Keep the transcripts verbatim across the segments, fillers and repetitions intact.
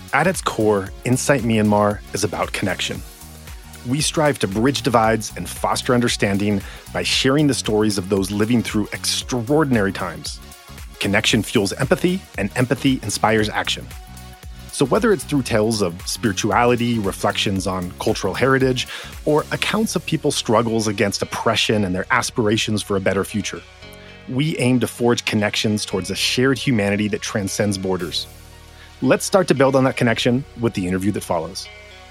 At its core, Insight Myanmar is about connection. We strive to bridge divides and foster understanding by sharing the stories of those living through extraordinary times. Connection fuels empathy, and empathy inspires action. So whether it's through tales of spirituality, reflections on cultural heritage, or accounts of people's struggles against oppression and their aspirations for a better future, we aim to forge connections towards a shared humanity that transcends borders. Let's start to build on that connection with the interview that follows.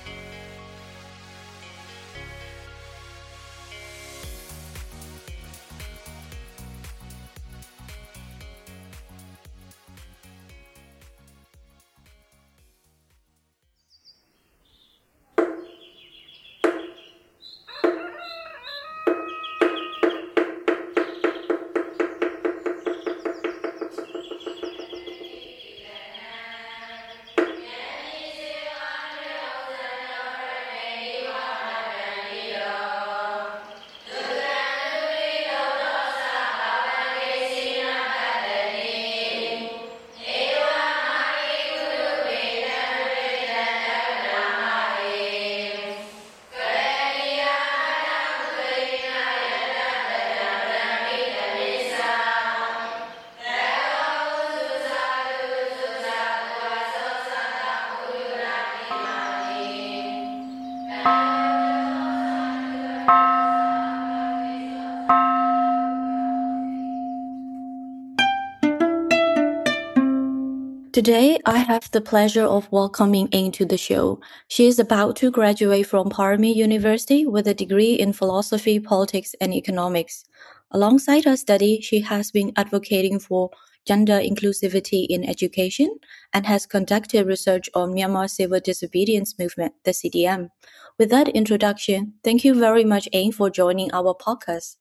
Today, I have the pleasure of welcoming Ain to the show. She is about to graduate from Parami University with a degree in philosophy, politics, and economics. Alongside her study, she has been advocating for gender inclusivity in education and has conducted research on Myanmar Civil Disobedience Movement, the C D M. With that introduction, thank you very much, Ain, for joining our podcast.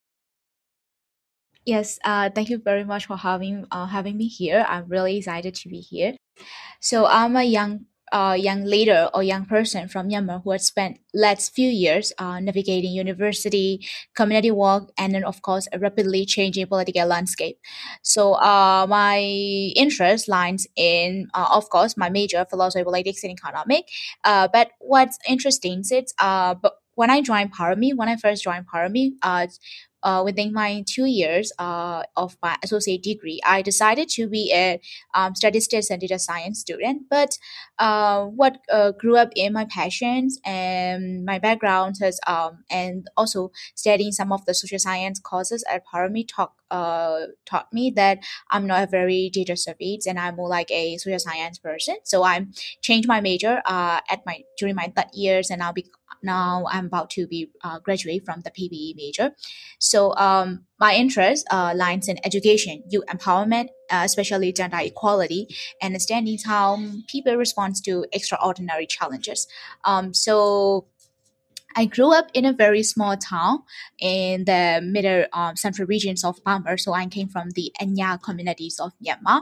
Yes, uh, thank you very much for having uh, having me here. I'm really excited to be here. So I'm a young uh, young leader or young person from Myanmar who has spent last few years uh, navigating university, community work, and then of course a rapidly changing political landscape. So uh, my interest lies in, uh, of course, my major philosophy, politics, and economic. Uh, but what's interesting is uh, but when I joined Parami, when I first joined Parami, uh, uh, within my two years uh, of my associate degree, I decided to be a um, statistics and data science student. But uh, what uh, grew up in my passions and my background has, um, and also studying some of the social science courses at Parami taught, uh, taught me that I'm not a very data savvy and I'm more like a social science person. So I changed my major uh, at my during my third years, and I'll be now I'm about to be uh, graduate from the P B E major. So um, my interest uh, lies in education, youth empowerment, uh, especially gender equality, and understanding how people respond to extraordinary challenges. Um, so I grew up in a very small town in the middle um, central regions of Myanmar. So I came from the Enya communities of Myanmar,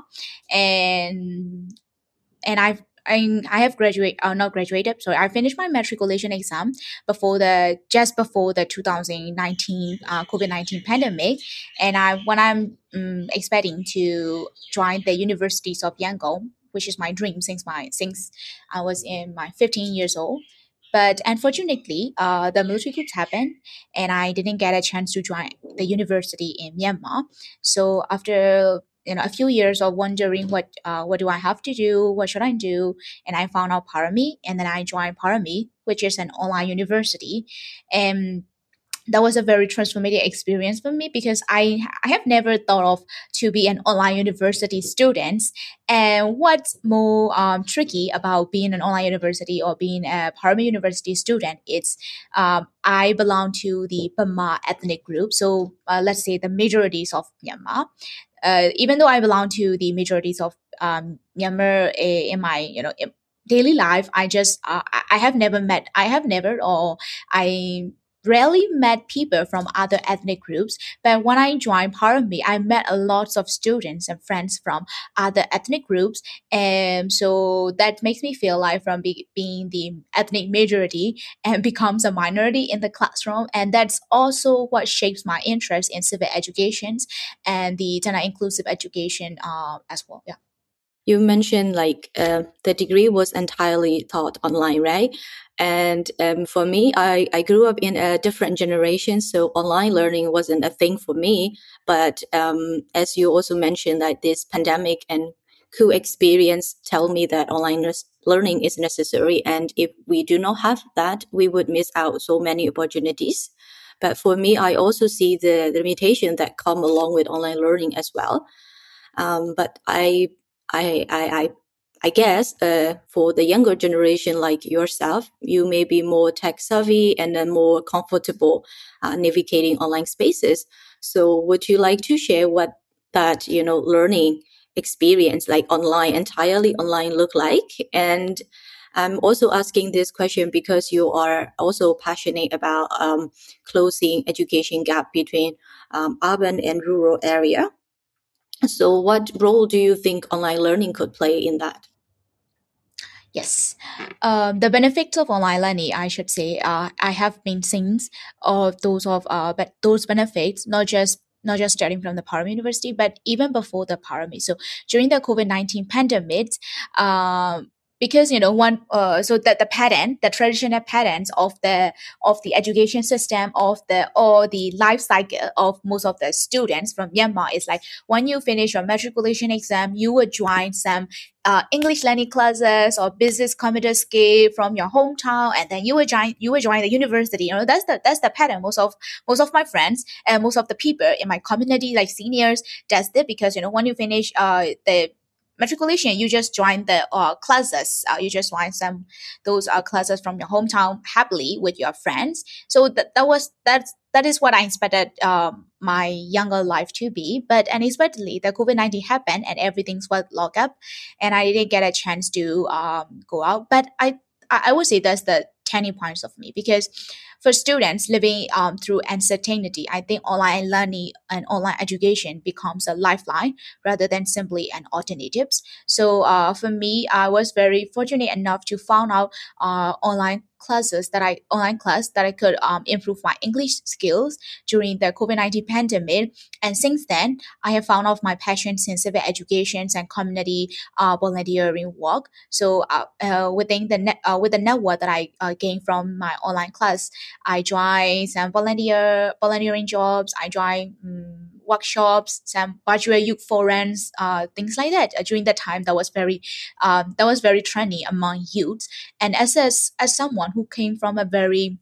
and and I've I, I have graduated, uh, not graduated. So I finished my matriculation exam before the just before the two thousand nineteen uh, COVID nineteen pandemic, and I when I'm um, expecting to join the universities of Yangon, which is my dream since my since I was in my fifteen years old. But unfortunately, uh, the military coup happened, and I didn't get a chance to join the university in Myanmar. So after you know a few years of wondering what uh, what do I have to do, what should I do, and I found out Parami, and then I joined Parami, which is an online university, and that was a very transformative experience for me because I I have never thought of to be an online university student. And what's more um, tricky about being an online university or being a Parma University student, it's um, I belong to the Pama ethnic group. So uh, let's say the majorities of Myanmar. Uh, even though I belong to the majorities of um, Myanmar eh, in my you know in daily life, I just uh, I I have never met I have never or I rarely met people from other ethnic groups, but when I joined Parami, I met a lot of students and friends from other ethnic groups, and so that makes me feel like from be, being the ethnic majority and becomes a minority in the classroom, and that's also what shapes my interest in civic education and the gender inclusive education uh, as well. Yeah. you mentioned like uh, the degree was entirely taught online, right? And um, for me, I, I grew up in a different generation, so online learning wasn't a thing for me. But um, as you also mentioned, that this pandemic and cool experience tell me that online learning is necessary. And if we do not have that, we would miss out so many opportunities. But for me, I also see the, the limitation that come along with online learning as well. Um, but I, I, I, I, I guess uh, for the younger generation like yourself, you may be more tech savvy and then more comfortable uh, navigating online spaces. So, would you like to share what that you know learning experience, like online, entirely online, look like? And I'm also asking this question because you are also passionate about um, closing education gap between um, urban and rural area. So what role do you think online learning could play in that? Yes, um, the benefits of online learning, I should say, uh, I have been seeing of those of uh, but those benefits not just not just starting from the Parliament University, but even before the Parliament. So during the COVID nineteen pandemic, um, because you know one uh, so that the pattern, the traditional patterns of the of the education system of the or the life cycle of most of the students from Myanmar is like when you finish your matriculation exam, you would join some uh, English learning classes or business computer skill from your hometown, and then you will join you will join the university. You know that's the that's the pattern. Most of most of my friends and most of the people in my community, like seniors, does it because you know when you finish uh the matriculation, you just join the uh, classes. Uh, you just join some those uh, classes from your hometown happily with your friends. So that that was that's that is what I expected um, my younger life to be. But unexpectedly, the COVID nineteen happened and everything's was locked up, and I didn't get a chance to um, go out. But I I I would say that's the turning points of me because for students living um, through uncertainty, I think online learning and online education becomes a lifeline rather than simply an alternative. So uh, for me, I was very fortunate enough to find out uh, online classes that I online class that I could um, improve my English skills during the COVID nineteen pandemic. And since then, I have found out my passions in civic education and community uh, volunteering work. So uh, uh, within the net, uh, with the network that I uh, gained from my online class, I joined some volunteer volunteering jobs. I joined um, workshops, some virtual youth forums, uh, things like that. Uh, during that time, that was very, um, that was very trendy among youth. And as as, as someone who came from a very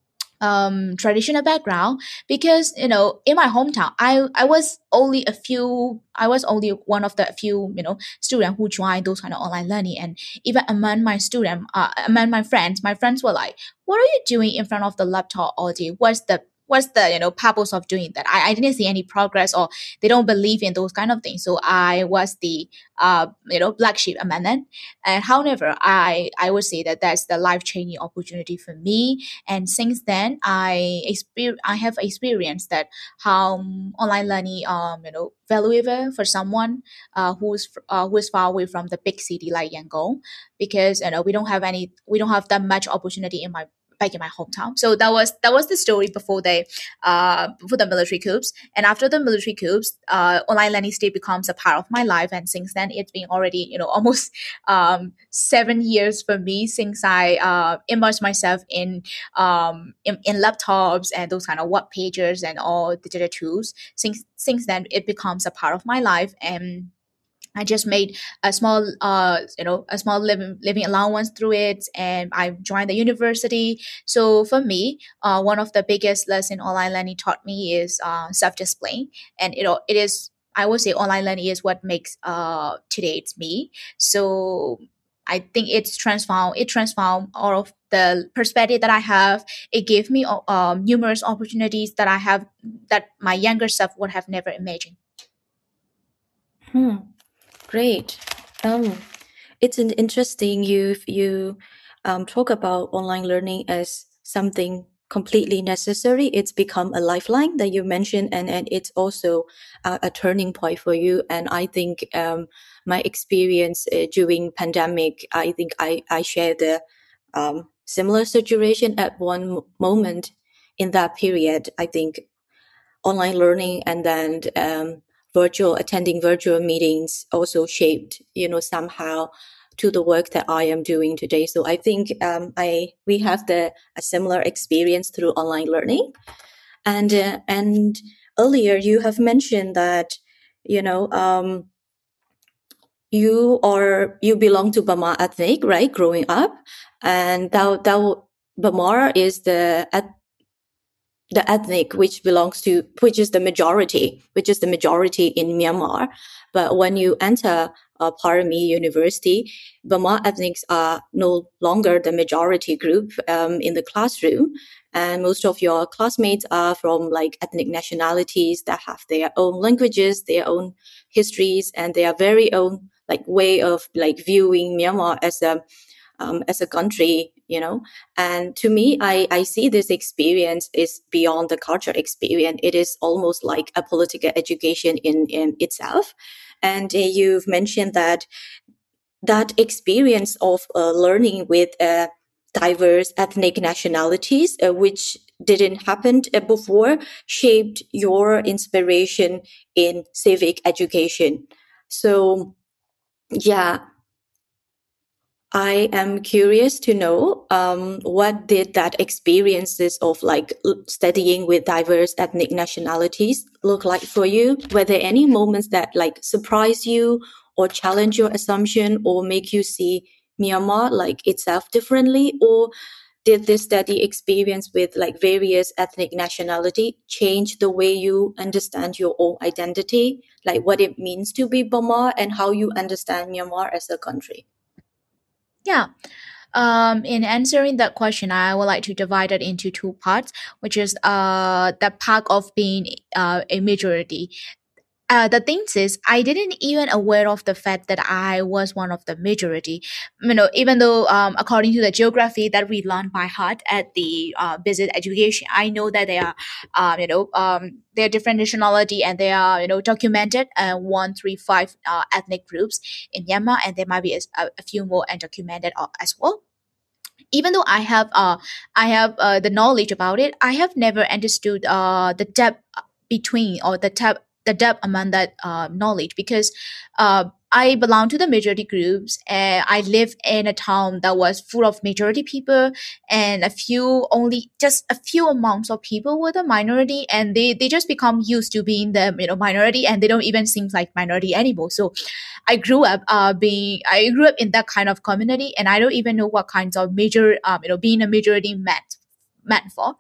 um traditional background, because you know in my hometown i i was only a few I was only one of the few you know student who joined those kind of online learning. And even among my student uh, among my friends my friends were like, what are you doing in front of the laptop all day? What's the what's the you know purpose of doing that? I, I didn't see any progress, or they don't believe in those kind of things. So I was the uh you know black sheep among them. And however, i i would say that that's the life-changing opportunity for me. And since then, I exper- I have experienced that how um, online learning, um, you know, valuable for someone uh, who's uh, who is far away from the big city like Yangon, because you know we don't have any, we don't have that much opportunity in my back in my hometown. So that was that was the story before they uh before the military coups. And after the military coups, uh online learning still becomes a part of my life. And since then, it's been already you know almost um seven years for me since I uh immersed myself in um in, in laptops and those kind of web pages and all digital tools. Since since then, it becomes a part of my life. And I just made a small, uh, you know, a small living living allowance through it, and I joined the university. So for me, uh, one of the biggest lesson online learning taught me is uh, self discipline, and it al- it is, I would say online learning is what makes uh today it's me. So I think it's transformed it transformed all of the perspective that I have. It gave me uh, um, numerous opportunities that I have that my younger self would have never imagined. Hmm, great. Um, it's an interesting you you um, talk about online learning as something completely necessary. It's become a lifeline that you mentioned, and and it's also a, a turning point for you. And I think um, my experience uh, during pandemic, I think I I share the um, similar situation at one mo- moment in that period. I think online learning and then um, virtual attending virtual meetings also shaped, you know, somehow to the work that I am doing today. So I think um, I we have the a similar experience through online learning. And uh, and earlier you have mentioned that, you know, um, you are you belong to Bamar ethnic, right? Growing up, and that that Bamar is the eth- the ethnic which belongs to which is the majority, which is the majority in Myanmar. But when you enter uh, Parami University, Bamar ethnics are no longer the majority group um, in the classroom, and most of your classmates are from like ethnic nationalities that have their own languages, their own histories, and their very own like way of like viewing Myanmar as a um, as a country, you know. And to me, I, I see this experience is beyond the culture experience. It is almost like a political education in, in itself. And uh, you've mentioned that that experience of uh, learning with uh, diverse ethnic nationalities, uh, which didn't happen uh, before, shaped your inspiration in civic education. So, yeah, I am curious to know um, what did that experiences of like l- studying with diverse ethnic nationalities look like for you? Were there any moments that like surprise you or challenge your assumption or make you see Myanmar like itself differently? Or did this study experience with like various ethnic nationality change the way you understand your own identity, like what it means to be Burma and how you understand Myanmar as a country? Yeah. Um, in answering that question, I would like to divide it into two parts, which is uh the part of being uh, a majority. Uh, the thing is, I didn't even aware of the fact that I was one of the majority. You know, even though um, according to the geography that we learned by heart at the uh, basic education, I know that they are, um, you know, um, they are different nationality and they are, you know, documented uh, one, three, five uh, ethnic groups in Myanmar, and there might be a, a few more undocumented uh, as well. Even though I have uh I have uh, the knowledge about it, I have never understood uh the depth between or the depth the depth among that uh, knowledge, because uh, I belong to the majority groups and I live in a town that was full of majority people, and a few only just a few amounts of people were the minority, and they they just become used to being the, you know, minority, and they don't even seem like minority anymore. So I grew up uh, being I grew up in that kind of community, and I don't even know what kinds of major um, you know being a majority meant meant for.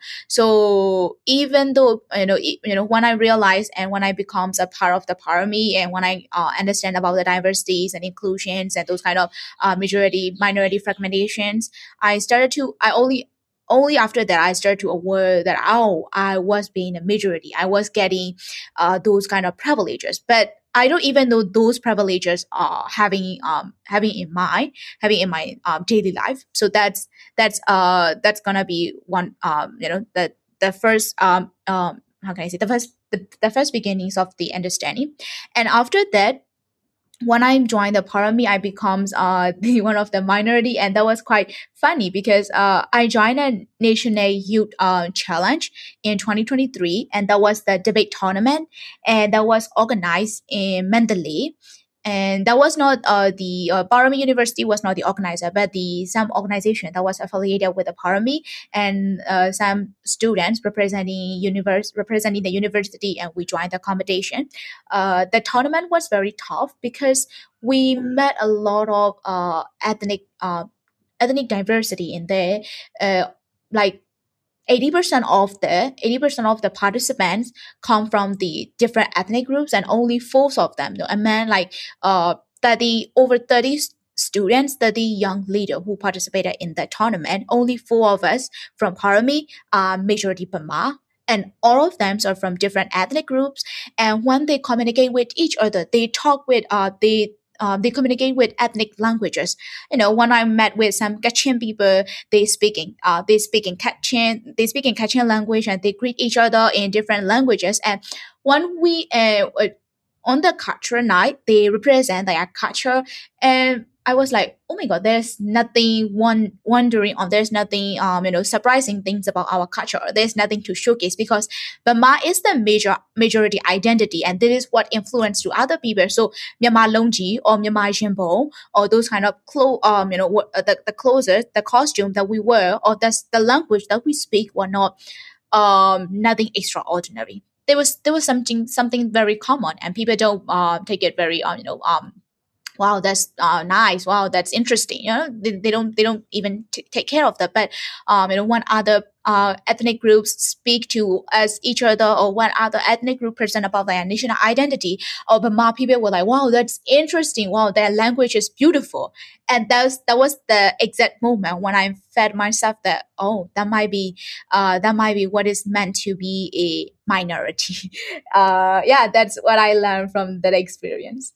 So even though, you know e- you know when I realized and when I becomes a part of the parami, and when I uh, understand about the diversities and inclusions and those kind of uh, majority minority fragmentations, I started to I only only after that I started to aware that, oh, I was being a majority, I was getting uh, those kind of privileges, but I don't even know those privileges are having um having in mind having in my um, daily life. So that's that's uh that's gonna be one, um you know the the first um um how can I say, the first the, the first beginnings of the understanding. And after that, when I joined the parami, I becomes uh the one of the minority, and that was quite funny because uh I joined a national youth uh challenge in twenty twenty-three, and that was the debate tournament, and that was organized in Mandalay. And that was not uh, the uh, Parami University was not the organizer, but the some organization that was affiliated with the Parami, and uh, some students representing universe representing the university, and we joined the competition. Uh, the tournament was very tough because we met a lot of uh, ethnic uh, ethnic diversity in there, uh, like eighty percent of the eighty percent of the participants come from the different ethnic groups, and only four of them, no, I mean like uh thirty over thirty s- students, thirty young leader who participated in the tournament. Only four of us from Parami are majority Pama, and all of them are from different ethnic groups. And when they communicate with each other, they talk with uh they uh, they communicate with ethnic languages. You know, when I met with some Kachin people, they speaking uh they speak in Kachin, they speak in Kachin language, and they greet each other in different languages. And when we uh, uh, on the culture night, they represent their culture, and I was like, oh my god, there's nothing one wondering on. There's nothing um you know surprising things about our culture. There's nothing to showcase because Burma is the major majority identity, and this is what influenced to other people. So Myanmar Longji or Myanmar Jimbo or those kind of clo- um you know what uh, the the clothes, the costume that we wear, or that's the language that we speak were not um nothing extraordinary. There was there was something something very common, and people don't uh, take it very uh, you know um wow, that's uh, nice, wow, that's interesting, you know, they, they don't they don't even t- take care of that. But um you know when other uh, ethnic groups speak to us each other, or when other ethnic group present about their national identity, or Burma people were like, wow, that's interesting, wow, their language is beautiful. And that was that was the exact moment when I fed myself that, oh, that might be uh that might be what is meant to be a minority. uh yeah, that's what I learned from that experience.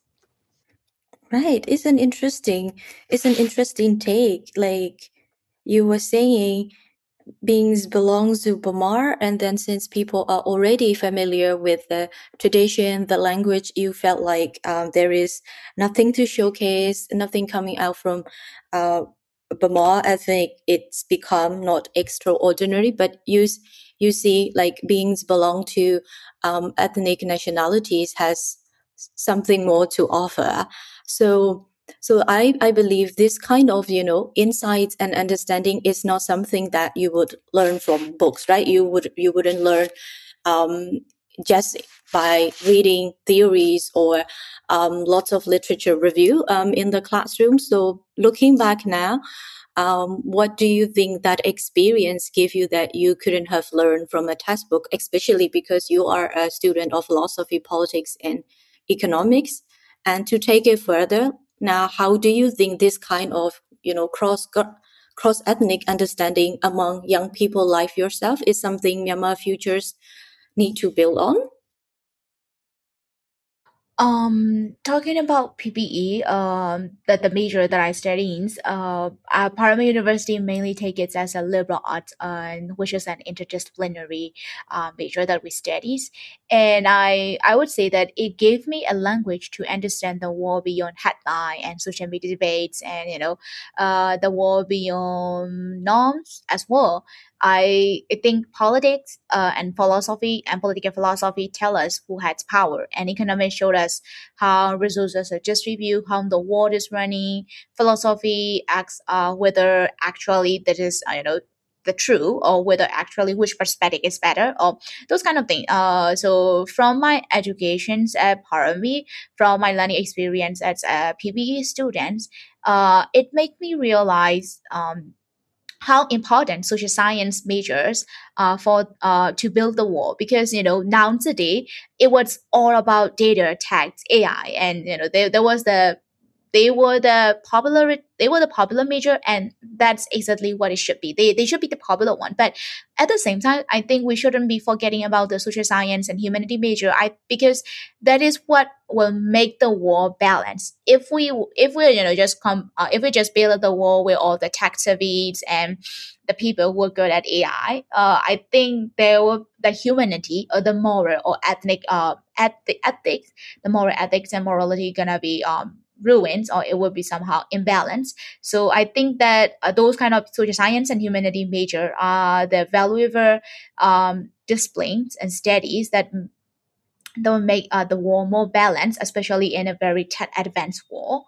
Right. It's an interesting, it's an interesting take. Like you were saying, beings belongs to Bamar, and then since people are already familiar with the tradition, the language, you felt like um, there is nothing to showcase, nothing coming out from uh, Bamar. I think it's become not extraordinary, but you s- you see, like beings belong to um, ethnic nationalities has something more to offer. So so I, I believe this kind of, you know, insights and understanding is not something that you would learn from books, right? You would you wouldn't learn um, just by reading theories or um, lots of literature review um, in the classroom. So looking back now, um, what do you think that experience gave you that you couldn't have learned from a textbook, especially because you are a student of philosophy, politics, and economics? And to take it further, now, how do you think this kind of, you know, cross cross ethnic understanding among young people like yourself is something Myanmar futures need to build on? Um, talking about P P E, um, that the major that I study in, uh, uh, Parama University mainly take it as a liberal arts, uh, which is an interdisciplinary uh, major that we studies, and I I would say that it gave me a language to understand the war beyond headline and social media debates, and you know, uh, the war beyond norms as well. I, I think politics uh, and philosophy and political philosophy tell us who has power, and economics showed us how resources are distributed, how the world is running. Philosophy asks uh, whether actually that is uh, you know the true, or whether actually which perspective is better, or those kind of things. Uh, so from my educations at Parami, from my learning experience as a P B E student, uh, it made me realize um, how important social science majors uh, for uh, to build the wall, because you know now today it was all about data tags A I, and you know there, there was the they were the popular they were the popular major, and that's exactly what it should be. They, they should be the popular one, but at the same time I think we shouldn't be forgetting about the social science and humanity major. I Because that is what will make the wall balance. If we if we you know just come uh, if we just build the wall with all the tech savvies and the people who are good at A I, uh, I think there will the humanity or the moral or ethnic uh at the ethics, the moral ethics and morality gonna be um ruined, or it will be somehow imbalanced. So I think that uh, those kind of social science and humanity major are the valuable um disciplines and studies that that will make uh, the war more balanced, especially in a very tech advanced war.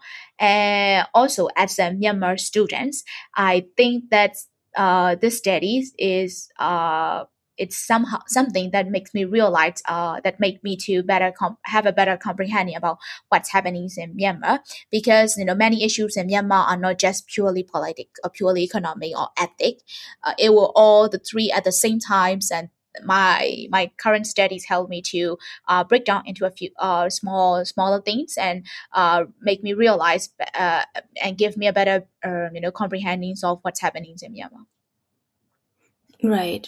And also, as a Myanmar students, I think that uh, this studies is uh, it's somehow something that makes me realize uh, that make me to better comp- have a better comprehending about what's happening in Myanmar, because you know many issues in Myanmar are not just purely politic or purely economic or ethic. Uh, it will all the three at the same times, and my my current studies help me to uh, break down into a few uh, small smaller things, and uh, make me realize uh, and give me a better uh, you know comprehending of what's happening in Myanmar. Right.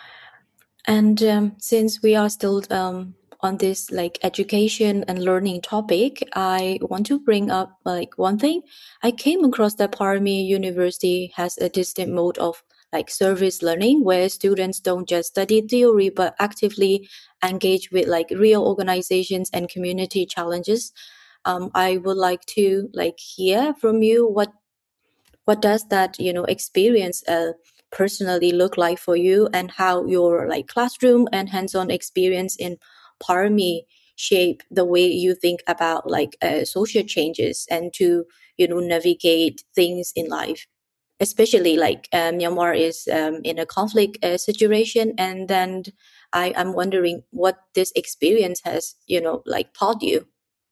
And um, since we are still um, on this like education and learning topic, I want to bring up like one thing. I came across that Parami University has a distinct mode of like service learning, where students don't just study theory but actively engage with like real organizations and community challenges. um, I would like to like hear from you what what does that you know experience uh, personally look like for you, and how your like classroom and hands-on experience in Parmi shape the way you think about like uh, social changes and to you know navigate things in life, especially like uh, Myanmar is um, in a conflict uh, situation, and then I am wondering what this experience has you know like taught you.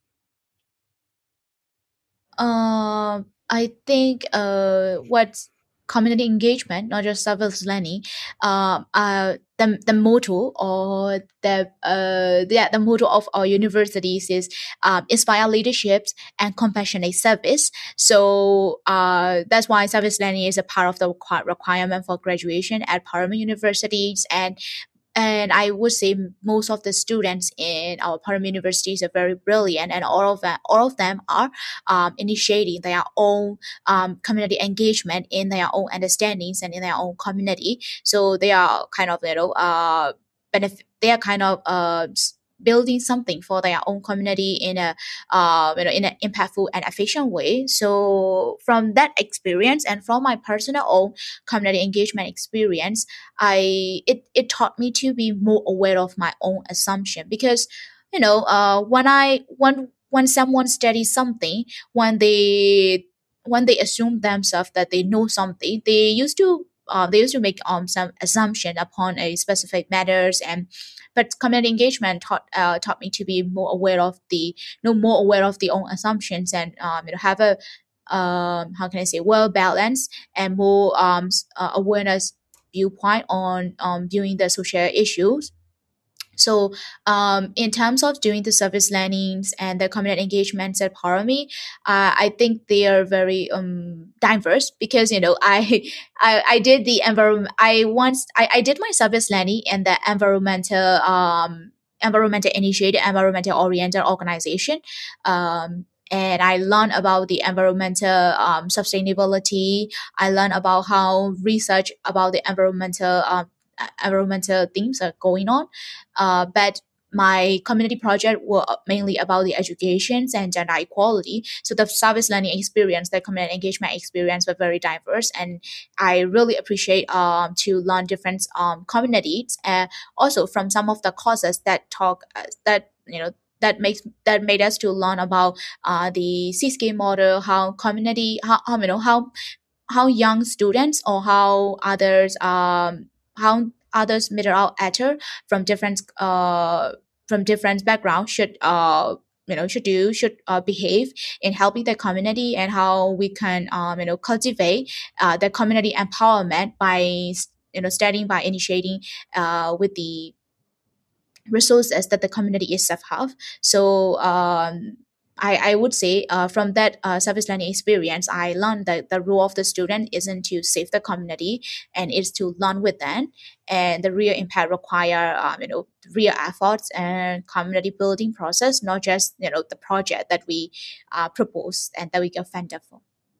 Um, I think uh, what's community engagement, not just service learning, um, uh, the the motto or the uh, yeah, the motto of our universities is um, inspire leaderships and compassionate service. So uh, that's why service learning is a part of the requi- requirement for graduation at Parliament universities, and and I would say most of the students in our Parliament universities are very brilliant, and all of them, all of them are um, initiating their own um, community engagement in their own understandings and in their own community. So they are kind of you know uh, benefit. They are kind of uh, s- building something for their own community in a uh, you know in an impactful and efficient way. So from that experience and from my personal own community engagement experience, I it, it taught me to be more aware of my own assumption, because you know uh, when I when when someone studies something, when they when they assume themselves that they know something, they used to uh, they used to make um some assumption upon a specific matters. And but community engagement taught uh, taught me to be more aware of the you know more aware of the own assumptions, and um, you know have a um how can I say well balanced and more um s- uh, awareness viewpoint on um viewing the social issues. So, um, in terms of doing the service learnings and the community engagements at Parami, uh, I think they are very um, diverse, because you know I, I I did the environment. I once I, I did my service learning in the environmental um environmental initiated environmental oriented organization. Um, and I learned about the environmental um, sustainability. I learned about how research about the environmental um, environmental things are going on, uh, but my community project were mainly about the educations and gender equality. So the service learning experience, the community engagement experience were very diverse, and I really appreciate um, to learn different um, communities, and also from some of the courses that talk uh, that you know that makes that made us to learn about uh, the C S K model, how community, how, how you know how how young students or how others um how others middle out actor from different uh from different backgrounds should uh you know should do should uh, behave in helping the community, and how we can um you know cultivate uh, the community empowerment by you know starting by initiating uh with the resources that the community itself have. So um, I, I would say uh, from that uh, service learning experience, I learned that the role of the student isn't to save the community, and it's to learn with them. And the real impact require um, you know real efforts and community building process, not just you know the project that we uh, propose and that we get funded for.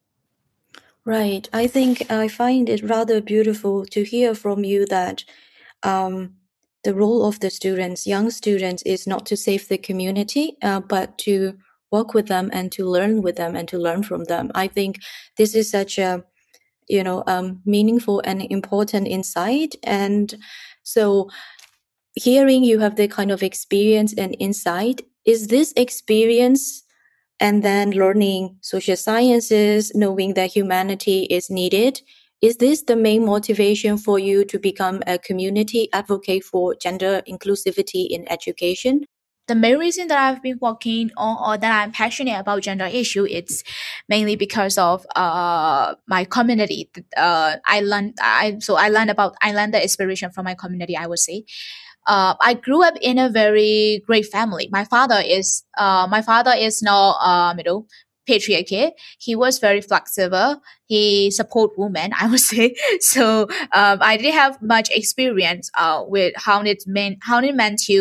Right. I think I find it rather beautiful to hear from you that um, the role of the students, young students, is not to save the community, uh, but to work with them and to learn with them and to learn from them. I think this is such a you know um, meaningful and important insight. And so, hearing you have the kind of experience and insight, is this experience and then learning social sciences, knowing that humanity is needed, is this the main motivation for you to become a community advocate for gender inclusivity in education? The main reason that I've been working on, or that I'm passionate about gender issue, it's mainly because of uh my community. Uh, I learned I so I learned about I learned the inspiration from my community, I would say. Uh, I grew up in a very great family. My father is uh my father is not um you know patriarchy. He was very flexible. He support women, I would say. So um, I didn't have much experience uh with how it meant how it meant to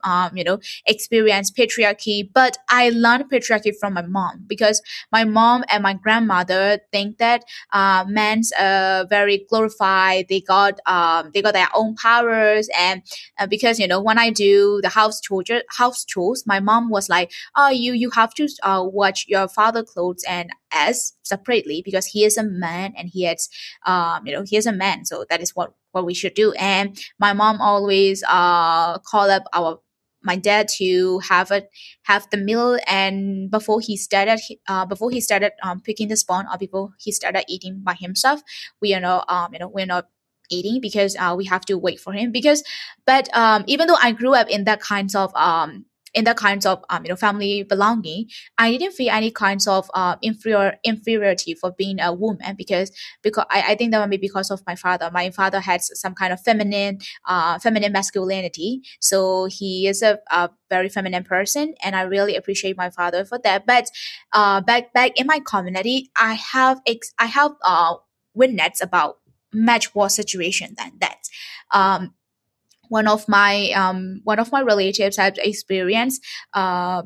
um, you know, experience patriarchy, but I learned patriarchy from my mom, because my mom and my grandmother think that uh, men's uh, very glorified. They got um, they got their own powers, and uh, because you know when I do the house chores, house chores, my mom was like, "Oh, you you have to uh, watch your father clothes and us separately because he is a man and he has um, you know he is a man, so that is what what we should do." And my mom always uh call up our my dad to have a have the meal, and before he started uh before he started um picking the spawn, or before he started eating by himself, we are not um you know we're not eating, because uh, we have to wait for him. Because but um even though I grew up in that kinds of um in that kinds of um, you know family belonging, I didn't feel any kinds of uh, inferior inferiority for being a woman, because because I, I think that might be because of my father. My father had some kind of feminine uh, feminine masculinity, so he is a, a very feminine person, and I really appreciate my father for that. But uh, back back in my community, I have ex- I have uh, witnessed about much worse situation than that. Um, one of my um, one of my relatives had experienced uh,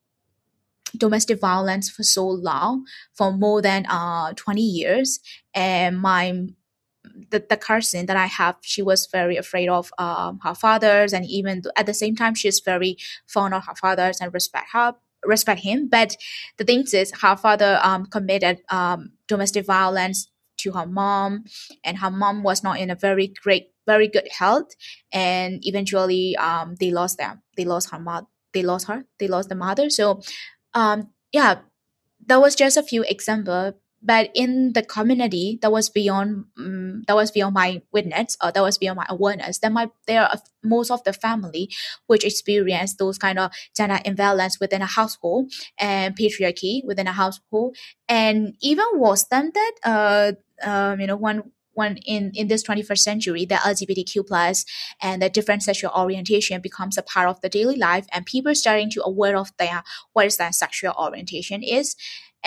domestic violence for so long, for more than uh, twenty years, and my the, the cousin that I have, she was very afraid of um, her fathers, and even th- at the same time, she's very fond of her fathers and respect her respect him. But the thing is, her father um, committed um, domestic violence to her mom, and her mom was not in a very great, very good health, and eventually um, they lost them. They lost her mother. They lost her. They lost the mother. So um, yeah, that was just a few example, but in the community that was beyond um, that was beyond my witness, or that was beyond my awareness, that my there are most of the family which experience those kind of gender imbalance within a household, and patriarchy within a household. And even worse than that, uh um, you know when when in, in this twenty-first century, the L G B T Q plus and the different sexual orientation becomes a part of the daily life, and people starting to aware of their what is their sexual orientation is.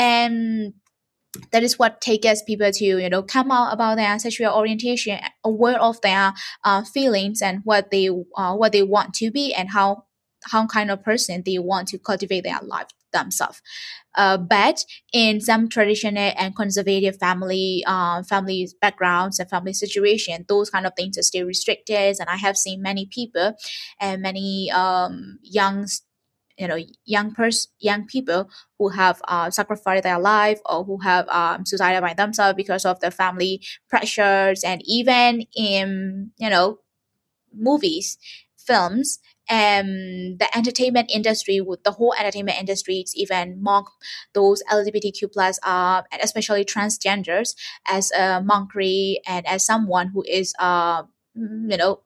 And that is what takes people to you know come out about their sexual orientation, aware of their uh, feelings, and what they uh, what they want to be, and how how kind of person they want to cultivate their life themselves. Uh, but in some traditional and conservative family uh, family backgrounds and family situation, those kind of things are still restricted. And I have seen many people and many um, young you know young pers- young people who have uh, sacrificed their life, or who have um, suicided by themselves because of the family pressures. And even in you know movies, films, and the entertainment industry, with the whole entertainment industry, it's even mock those L G B T Q plus uh, and especially transgenders as a mockery, and as someone who is uh, mm, you know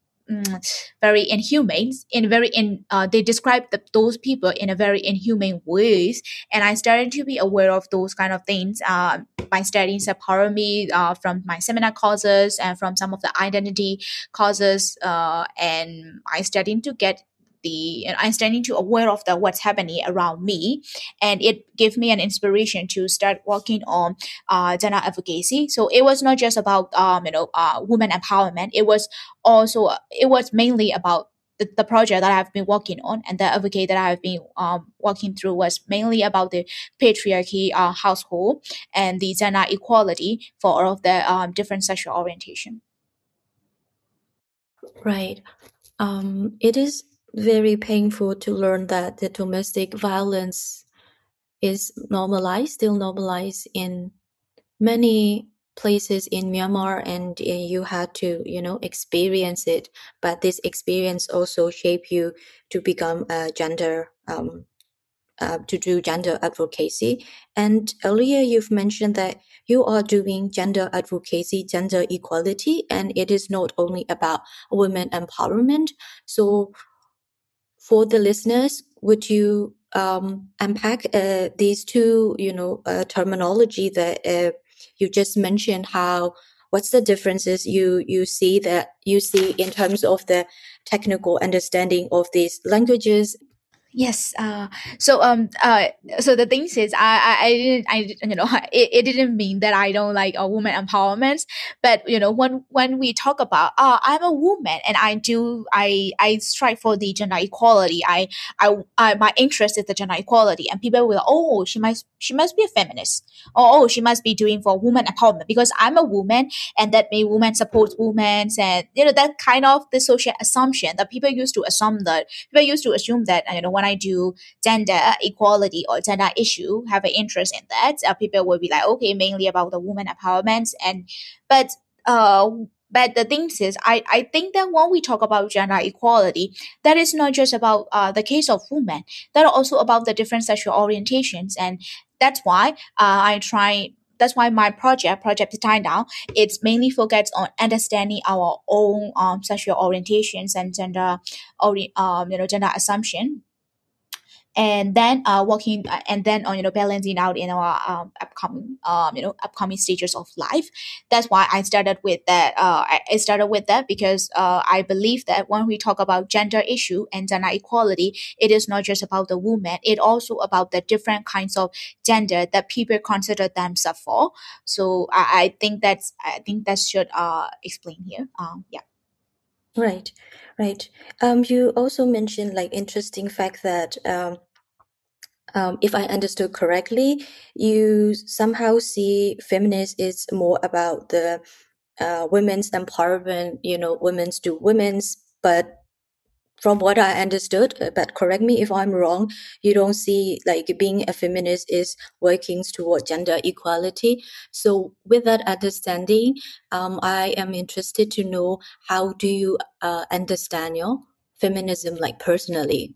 mm, very inhumane in very in uh, they describe the, those people in a very inhumane ways. And I started to be aware of those kind of things uh, by studying Sapharami uh, from my seminar courses, and from some of the identity causes, uh, and I starting to get the and I'm starting to aware of the what's happening around me, and it gave me an inspiration to start working on uh, gender advocacy. So it was not just about um, you know uh, women empowerment. It was also it was mainly about the, the project that I've been working on, and the advocate that I've been um, working through was mainly about the patriarchy uh, household, and the gender equality for all of the um, different sexual orientation. Right. Um, it is very painful to learn that the domestic violence is normalized, still normalized in many places in Myanmar, and uh, you had to, you know, experience it. But this experience also shape you to become a gender, um, uh, to do gender advocacy. And earlier you've mentioned that you are doing gender advocacy, gender equality, and it is not only about women empowerment. So for the listeners, would you um, unpack uh, these two, you know, uh, terminology that uh, you just mentioned? How what's the differences you you see that you see in terms of the technical understanding of these languages? Yes. Uh, so um uh so the thing is, I I, I didn't I didn't, you know it, it didn't mean that I don't like a woman empowerment, but you know when when we talk about uh I'm a woman and I do I I strive for the gender equality. I I, I my interest is the gender equality, and people will, oh, she must she must be a feminist, or oh, she must be doing for woman empowerment because I'm a woman, and that may woman support women, and you know that kind of the social assumption that people used to assume that people used to assume that uh, you know when I do gender equality or gender issue, have an interest in that, uh, people will be like, okay, mainly about the woman empowerment. And but uh but the thing is, I, I think that when we talk about gender equality, that is not just about uh, the case of women. That are also about the different sexual orientations, and that's why uh, I try. That's why my project, Project Time Down, it's mainly focused on understanding our own um, sexual orientations and gender ori- um, you know gender assumption, and then uh, working uh, and then uh, you know balancing out in our um, upcoming um, you know upcoming stages of life. That's why I started with that. uh, I I started with that because uh, I believe that when we talk about gender issue and gender equality, it is not just about the woman, it also about the different kinds of gender that people consider themselves for. So i, I think that's I think that should uh, explain here. Um, yeah. Right, right. Um, you also mentioned like interesting fact that um, um, if I understood correctly, you somehow see feminist is more about the uh, women's empowerment, you know, women's do women's, but from what I understood, uh, but correct me if I'm wrong, you don't see like being a feminist is working toward gender equality. So with that understanding, um, I am interested to know how do you uh, understand your feminism like personally?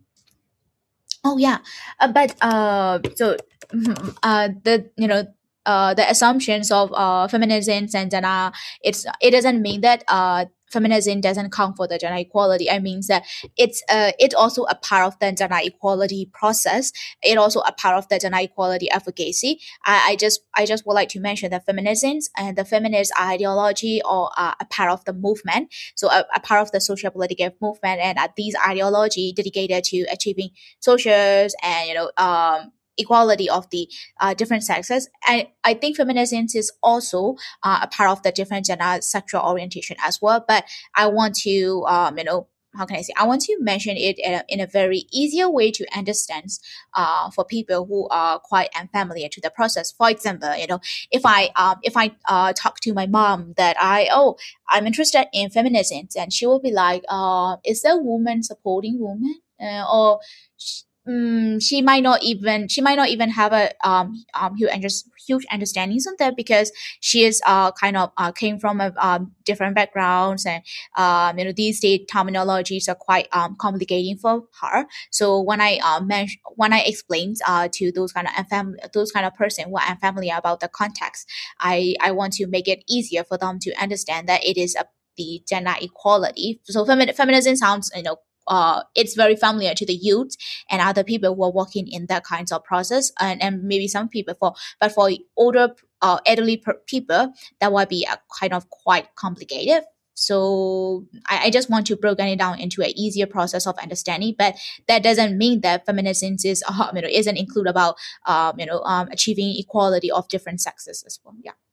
Oh yeah, uh, but uh, so mhm, uh, the you know uh, the assumptions of uh, feminism and gender, it's it doesn't mean that uh, feminism doesn't count for the gender equality. I mean that it's uh, it's also a part of the gender equality process. It also a part of the gender equality advocacy. I, I just I just would like to mention that feminism and the feminist ideology or uh, a part of the movement. So a, a part of the social political movement, and uh, these ideology dedicated to achieving socials and you know um equality of the uh, different sexes. And I think feminism is also uh, a part of the different gender sexual orientation as well. But I want to um you know how can I say, I want to mention it in a, in a very easier way to understand uh, for people who are quite unfamiliar to the process. For example, you know if I um if I uh, talk to my mom that I oh I'm interested in feminism, and she will be like, uh is there woman supporting woman, uh, or sh- mm, she might not even she might not even have a um, um huge, under, huge understandings on that, because she is uh kind of uh, came from a um, different backgrounds, and um you know these day terminologies are quite um complicating for her. So when I uh, mention when I explained uh to those kind of unfam- those kind of person who are unfamiliar about the context, I I want to make it easier for them to understand that it is a the gender equality. So femi- feminism sounds, you know uh, it's very familiar to the youth and other people who are working in that kinds of process, and, and maybe some people for but for older uh, elderly per- people, that would be a kind of quite complicated. So I, I just want to broken it down into an easier process of understanding, but that doesn't mean that feminism is uh, you know isn't include about um, you know um, achieving equality of different sexes as well. Yeah.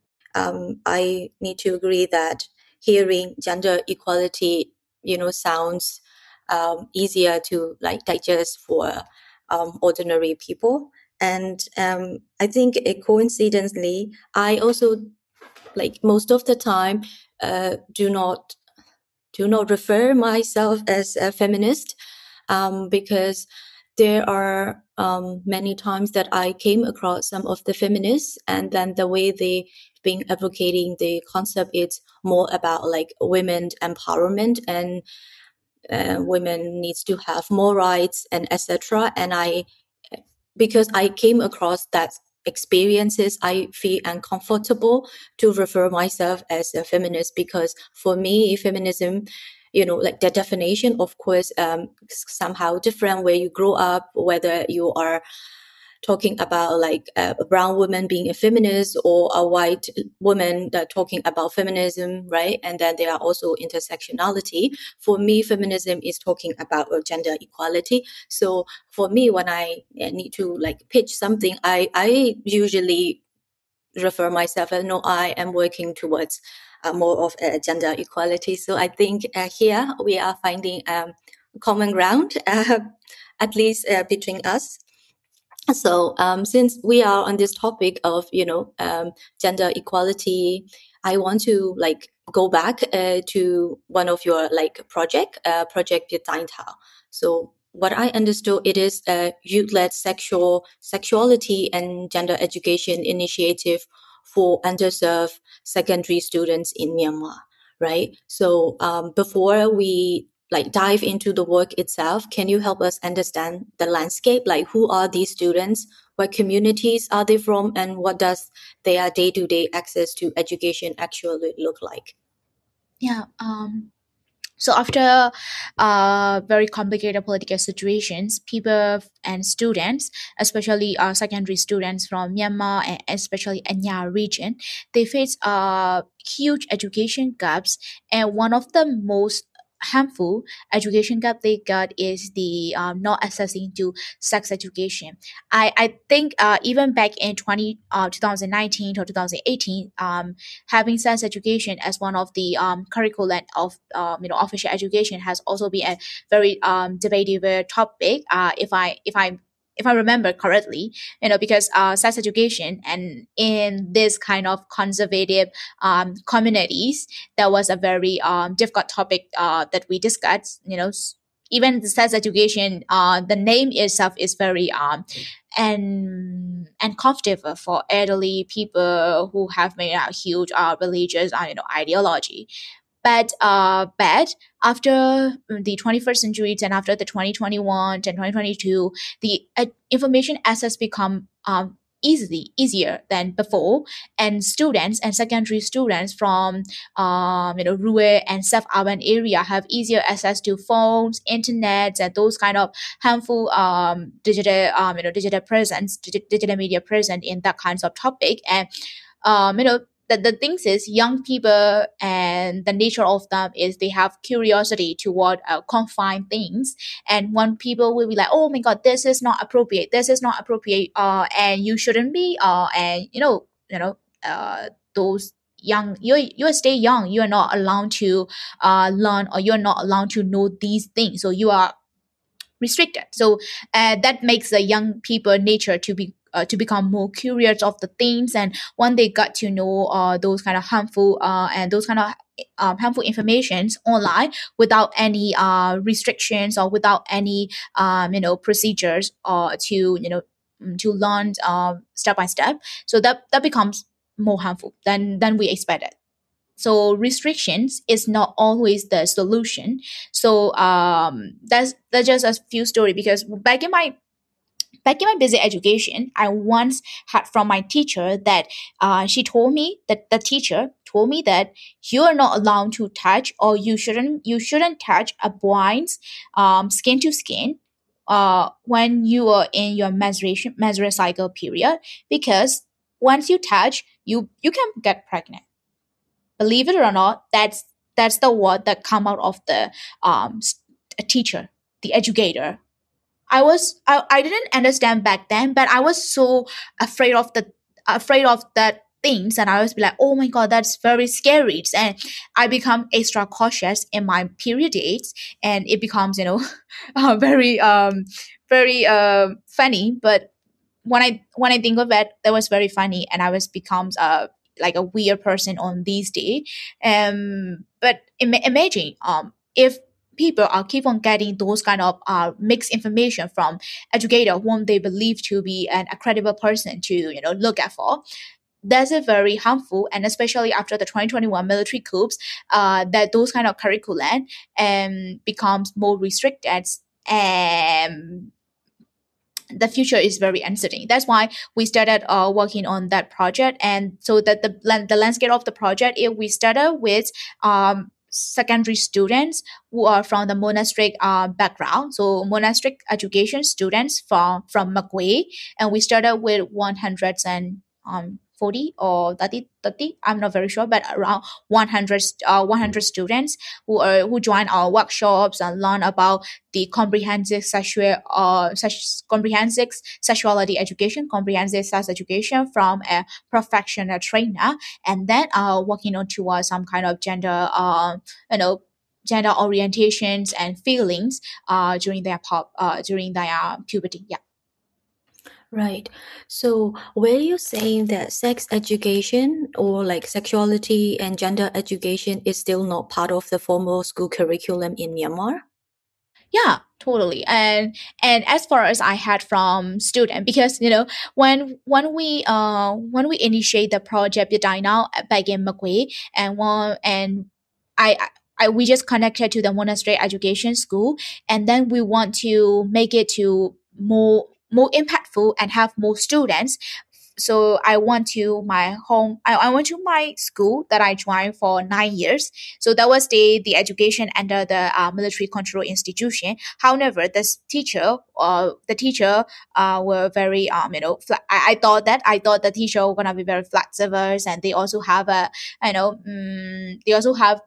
Um, I need to agree that hearing gender equality, you know, sounds um, easier to like digest for um, ordinary people. And um, I think it coincidentally, I also like most of the time uh, do not do not refer myself as a feminist um, because there are um, many times that I came across some of the feminists, and then the way they been advocating the concept is more about like women empowerment and uh, women needs to have more rights and et cetera. And I, because I came across that experiences, I feel uncomfortable to refer myself as a feminist, because for me, feminism, you know, like the definition, of course, um, somehow different where you grow up, whether you are talking about like uh, a brown woman being a feminist or a white woman that talking about feminism, right? And then there are also intersectionality. For me, feminism is talking about uh, gender equality. So for me, when I uh, need to like pitch something, I, I usually refer myself as no, I am working towards uh, more of uh, gender equality. So I think uh, here we are finding um, common ground, uh, at least uh, between us. So um, since we are on this topic of, you know, um, gender equality, I want to like go back uh, to one of your like project, uh, Project Việt Anh Thảo. So what I understood, it is a youth-led sexual sexuality and gender education initiative for underserved secondary students in Myanmar, right? So um, before we like dive into the work itself, can you help us understand the landscape? Like, who are these students? What communities are they from? And what does their day-to-day access to education actually look like? Yeah. Um, so after uh, very complicated political situations, people and students, especially uh, secondary students from Myanmar and especially Anyar region, they face uh, huge education gaps. And one of the most harmful education gap they got is the um, not accessing to sex education. I, I think uh, even back in twenty, uh, twenty nineteen or twenty eighteen, um, having sex education as one of the um, curriculum of um, you know official education has also been a very um, debatable topic. Uh, if I if I if I remember correctly, you know, because uh, sex education and in this kind of conservative um, communities, that was a very um, difficult topic uh, that we discussed. You know, s- even the sex education, uh, the name itself is very um, and and comfortable for elderly people who have made a huge uh, religious uh, you know ideology. But uh, but after the twenty-first century and after the twenty twenty-one and twenty twenty-two, the uh, information access become um, easily easier than before, and students and secondary students from um, you know rural and sub-urban area have easier access to phones, internet, and those kind of harmful um, digital um, you know digital presence, digi- digital media present in that kinds of topic. And um, you know the, the things is young people and the nature of them is they have curiosity toward uh, confined things, and when people will be like, oh my god, this is not appropriate, this is not appropriate, uh and you shouldn't be uh and you know you know uh those young, you you stay young, you are not allowed to uh learn, or you're not allowed to know these things, so you are restricted. So uh, that makes the young people nature to be uh, to become more curious of the things, and when they got to know uh, those kind of harmful uh, and those kind of um, harmful informations online without any uh, restrictions or without any um, you know procedures or to you know mm, to learn um, step by step, so that that becomes more harmful than than we expected. So restrictions is not always the solution. So um that's that's just a few story, because back in my back in my basic education, I once had from my teacher that uh, she told me that the teacher told me that you are not allowed to touch, or you shouldn't you shouldn't touch a boy's um, skin to skin uh, when you are in your menstruation menstrual cycle period, because once you touch, you you can get pregnant. Believe it or not, that's that's the word that come out of the um s- teacher, the educator. I was I, I didn't understand back then, but I was so afraid of the afraid of that things, and I was be like, oh my god, that's very scary, and I become extra cautious in my period dates, and it becomes you know uh, very um very uh, funny. But when I when I think of it, that was very funny, and I was becomes uh like a weird person on these days. Um, but ima- imagine um if people are keep on getting those kind of uh mixed information from educator whom they believe to be an a credible person to you know look at for. That's a very harmful, and especially after the twenty twenty-one military coups, uh, that those kind of curriculum um becomes more restricted, and the future is very uncertain. That's why we started uh, working on that project. And so that the lan- the landscape of the project, if we started with um, secondary students who are from the monastic uh, background. So monastic education students from from Magwe, and we started with one hundred forty or thirty, thirty, I'm not very sure, but around one hundred uh, one hundred students who are who join our workshops and learn about the comprehensive sexual uh sex, comprehensive sexuality education, comprehensive sex education from a professional trainer, and then uh working on towards some kind of gender uh you know gender orientations and feelings uh during their pop uh during their uh, puberty. Yeah. Right. So were you saying that sex education or like sexuality and gender education is still not part of the formal school curriculum in Myanmar? Yeah, totally. And and as far as I had from student, because you know when when we uh when we initiate the project Yadai back in Magwe, and one and I. I I, we just connected to the monastery education school, and then we want to make it to more more impactful and have more students. So I went to my home. I, I went to my school that I joined for nine years. So that was the the education under the uh, military control institution. However, this teacher, uh, the teacher, uh, were very um, you know, fla- I, I thought that I thought the teacher were gonna be very flexible, and they also have a, you know, um, they also have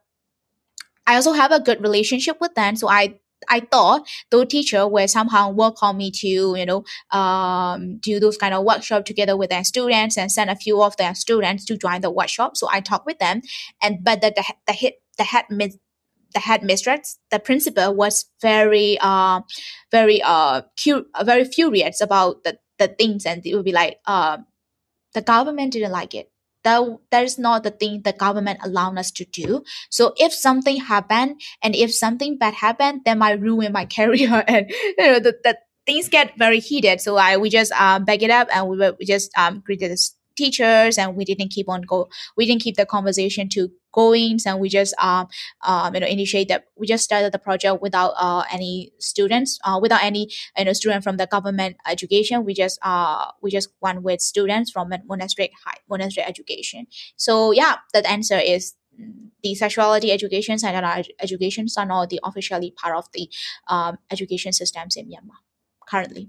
I also have a good relationship with them. So I I thought those teacher will somehow welcome me to, you know, um, do those kind of workshop together with their students and send a few of their students to join the workshop. So I talked with them, and but the the the head the head mis- the headmistress, the principal was very uh very uh cu- very furious about the the things, and it would be like uh the government didn't like it. That, that is not the thing the government allowed us to do. So if something happened, and if something bad happened, then might ruin my career, and you know the, the things get very heated. So I we just um back it up, and we were we just um greeted the s- teachers, and we didn't keep on go we didn't keep the conversation to going, and we just um um you know initiate that we just started the project without uh any students, uh without any you know student from the government education. We just uh we just went with students from mon- monastery high monastery education. So yeah, the answer is, mm, the sexuality education and our educations are not the officially part of the um, education systems in Myanmar currently.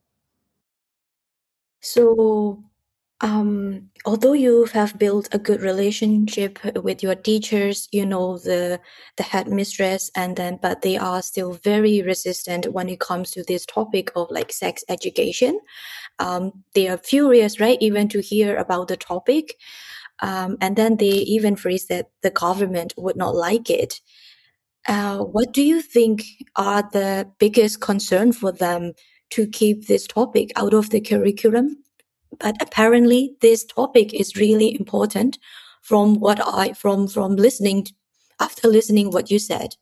So, um, although you have built a good relationship with your teachers, you know, the the headmistress, and then but they are still very resistant when it comes to this topic of like sex education. Um, they are furious, right, even to hear about the topic. Um, and then they even phrase that the government would not like it. Uh, what do you think are the biggest concern for them to keep this topic out of the curriculum? But apparently, this topic is really important from what I from from listening after listening what you said.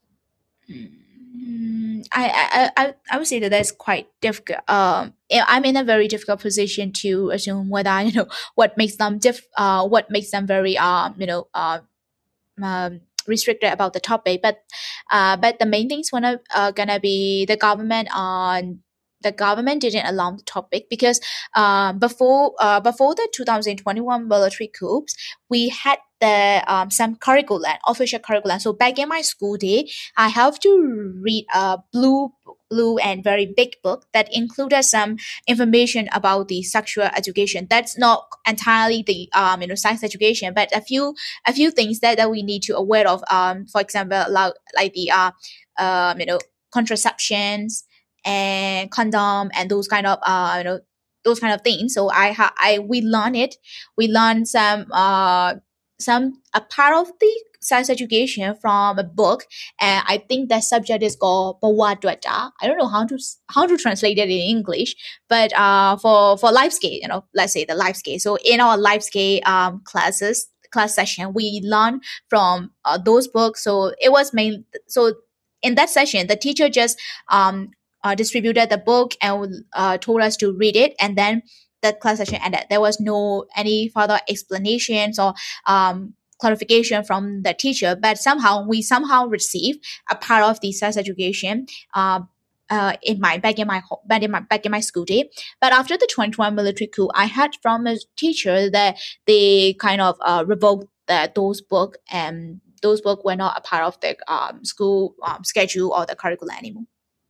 Mm, I, I, I, I would say that that's quite difficult. Um, yeah, I'm in a very difficult position to assume whether you know what makes them diff, uh, what makes them very um, you know, uh, um, restricted about the topic. But, uh, but the main things wanna uh, gonna be the government on. The government didn't allow the topic because uh, before uh, before the two thousand twenty-one military coups, we had the um, some curriculum, official curriculum. So back in my school day, I have to read a blue blue and very big book that included some information about the sexual education. That's not entirely the um you know science education, but a few a few things that, that we need to aware of. Um, for example, like, like the uh um you know contraceptions and condom and those kind of uh you know those kind of things. So I ha- I we learn it. We learn some uh some a part of the science education from a book, and I think that subject is called Bawadwata. I don't know how to s- how to translate it in English, but uh, for for life scale, you know, let's say the life scale. So in our life scale um classes class session, we learn from uh, those books. So it was main. So in that session, the teacher just um uh, distributed the book and uh, told us to read it, and then the class session ended. There was no any further explanations or um clarification from the teacher, but somehow we somehow receive a part of the sex education uh, uh, in my back in my ho- back in my back in my school day. But after the twenty twenty military coup, I had from a teacher that they kind of uh, revoked the, those book, and those books were not a part of the um, school um, schedule or the curriculum anymore.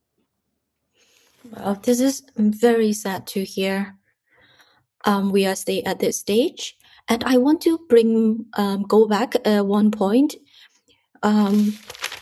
Well, this is very sad to hear. Um, we are still at this stage, and I want to bring um, go back uh, one point. Um,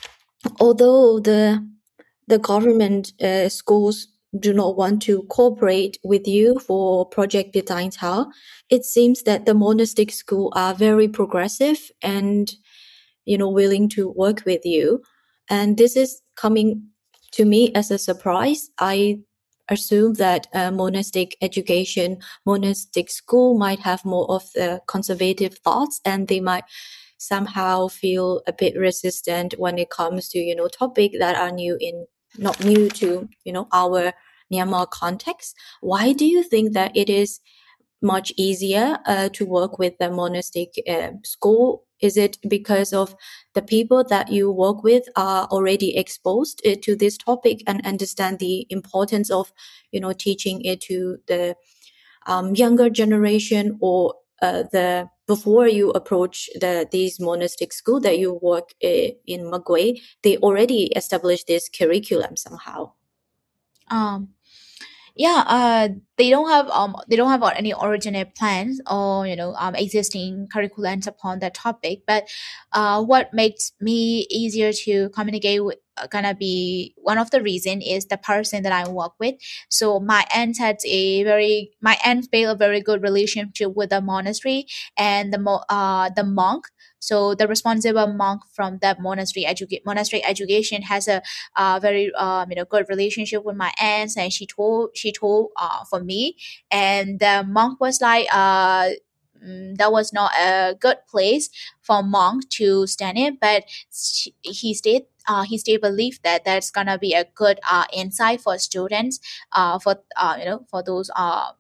although the the government uh, schools do not want to cooperate with you for Project Bitaintao, it seems that the monastic school are very progressive and, you know, willing to work with you. And this is coming to me as a surprise. I assume that uh, monastic education, monastic school might have more of the conservative thoughts, and they might somehow feel a bit resistant when it comes to, you know, topics that are new in not new to, you know, our Myanmar context. Why do you think that it is much easier uh, to work with the monastic uh, school? Is it because of the people that you work with are already exposed uh, to this topic and understand the importance of, you know, teaching it to the um, younger generation, or uh, the before you approach the these monastic school that you work uh, in Magway, they already established this curriculum somehow? Um, yeah, uh, they don't have um they don't have any original plans or you know um existing curriculums upon that topic. But uh, what makes me easier to communicate with uh, gonna be one of the reason is the person that I work with. So my aunt had a very my aunt built a very good relationship with the monastery and the mo- uh the monk. So the responsible monk from that monastery educate monastery education has a uh, very um, you know good relationship with my aunts, and she told she told uh, for me, and the monk was like uh mm, that was not a good place for monk to stand in, but she, he stayed uh, he still believed that that's gonna be a good uh, insight for students, uh, for uh, you know for those uh,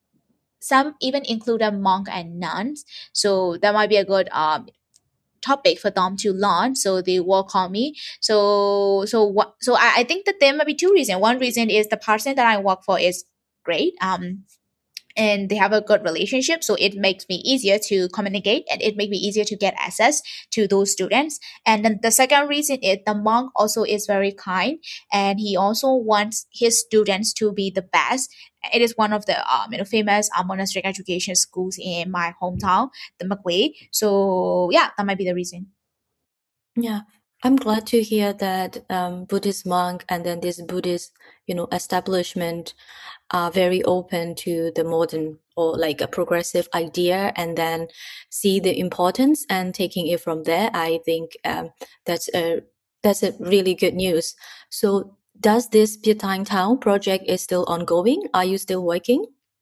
some even include a monk and nuns, so that might be a good um, topic for them to learn, so they work on me. So so what so I, I think that there might be two reasons. One reason is the person that I work for is great, um and they have a good relationship, so it makes me easier to communicate and it makes me easier to get access to those students. And then the second reason is the monk also is very kind, and he also wants his students to be the best. It is one of the um, you know famous uh, monastic education schools in my hometown, the Magway. So yeah, that might be the reason. Yeah, I'm glad to hear that um, Buddhist monk and then this Buddhist, you know, establishment are very open to the modern or like a progressive idea, and then see the importance and taking it from there. I think um, that's a that's a really good news. So, does this Pietang Town project is still ongoing? Are you still working?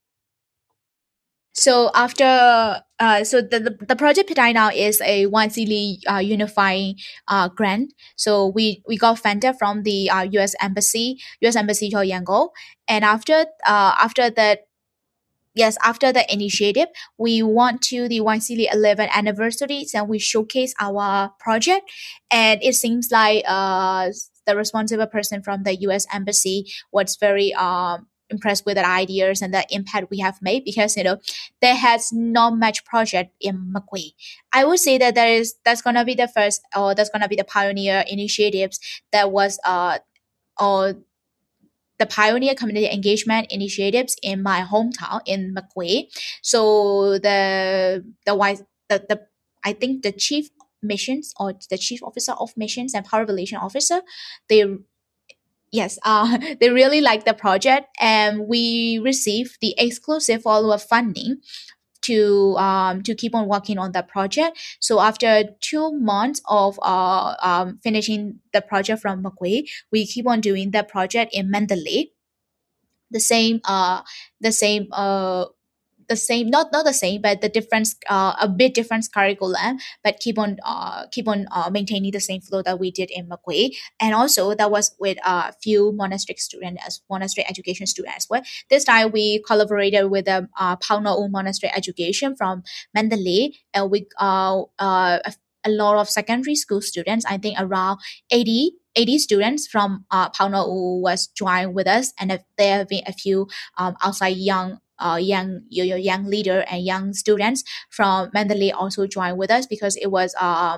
So after uh, so the, the, the project Pidai now is a one city uh, unifying uh, grant. So we we got funded from the uh, U S embassy, U S embassy to Yangon, and after uh, after that. Yes, after the initiative, we want to the one city eleven anniversary, and we showcase our project. And it seems like uh, the responsible person from the U S embassy was very um, impressed with the ideas and the impact we have made, because you know there has not much project in Makui. I would say that there is that's gonna be the first, or that's gonna be the pioneer initiatives that was uh or the pioneer community engagement initiatives in my hometown in Makwe. So the the wise the, the I think the chief missions, or the chief officer of missions and power relation officer, they yes uh they really like the project, and we received the exclusive follow-up funding to um to keep on working on that project. So after two months of uh um finishing the project from Makwe, we keep on doing that project in Mandalay, the same uh the same uh the same not not the same, but the difference uh, a bit different curriculum, but keep on uh, keep on uh, maintaining the same flow that we did in Makwe. And also that was with a few monastery students, as monastery education students as well. This time we collaborated with the uh, Pauna monastery education from Mandalay, and we uh, uh, a, a lot of secondary school students, I think around eighty eighty students from uh, Pauna was joined with us, and there have been a few um, outside young uh, young young young leader and young students from Mandalay also joined with us, because it was um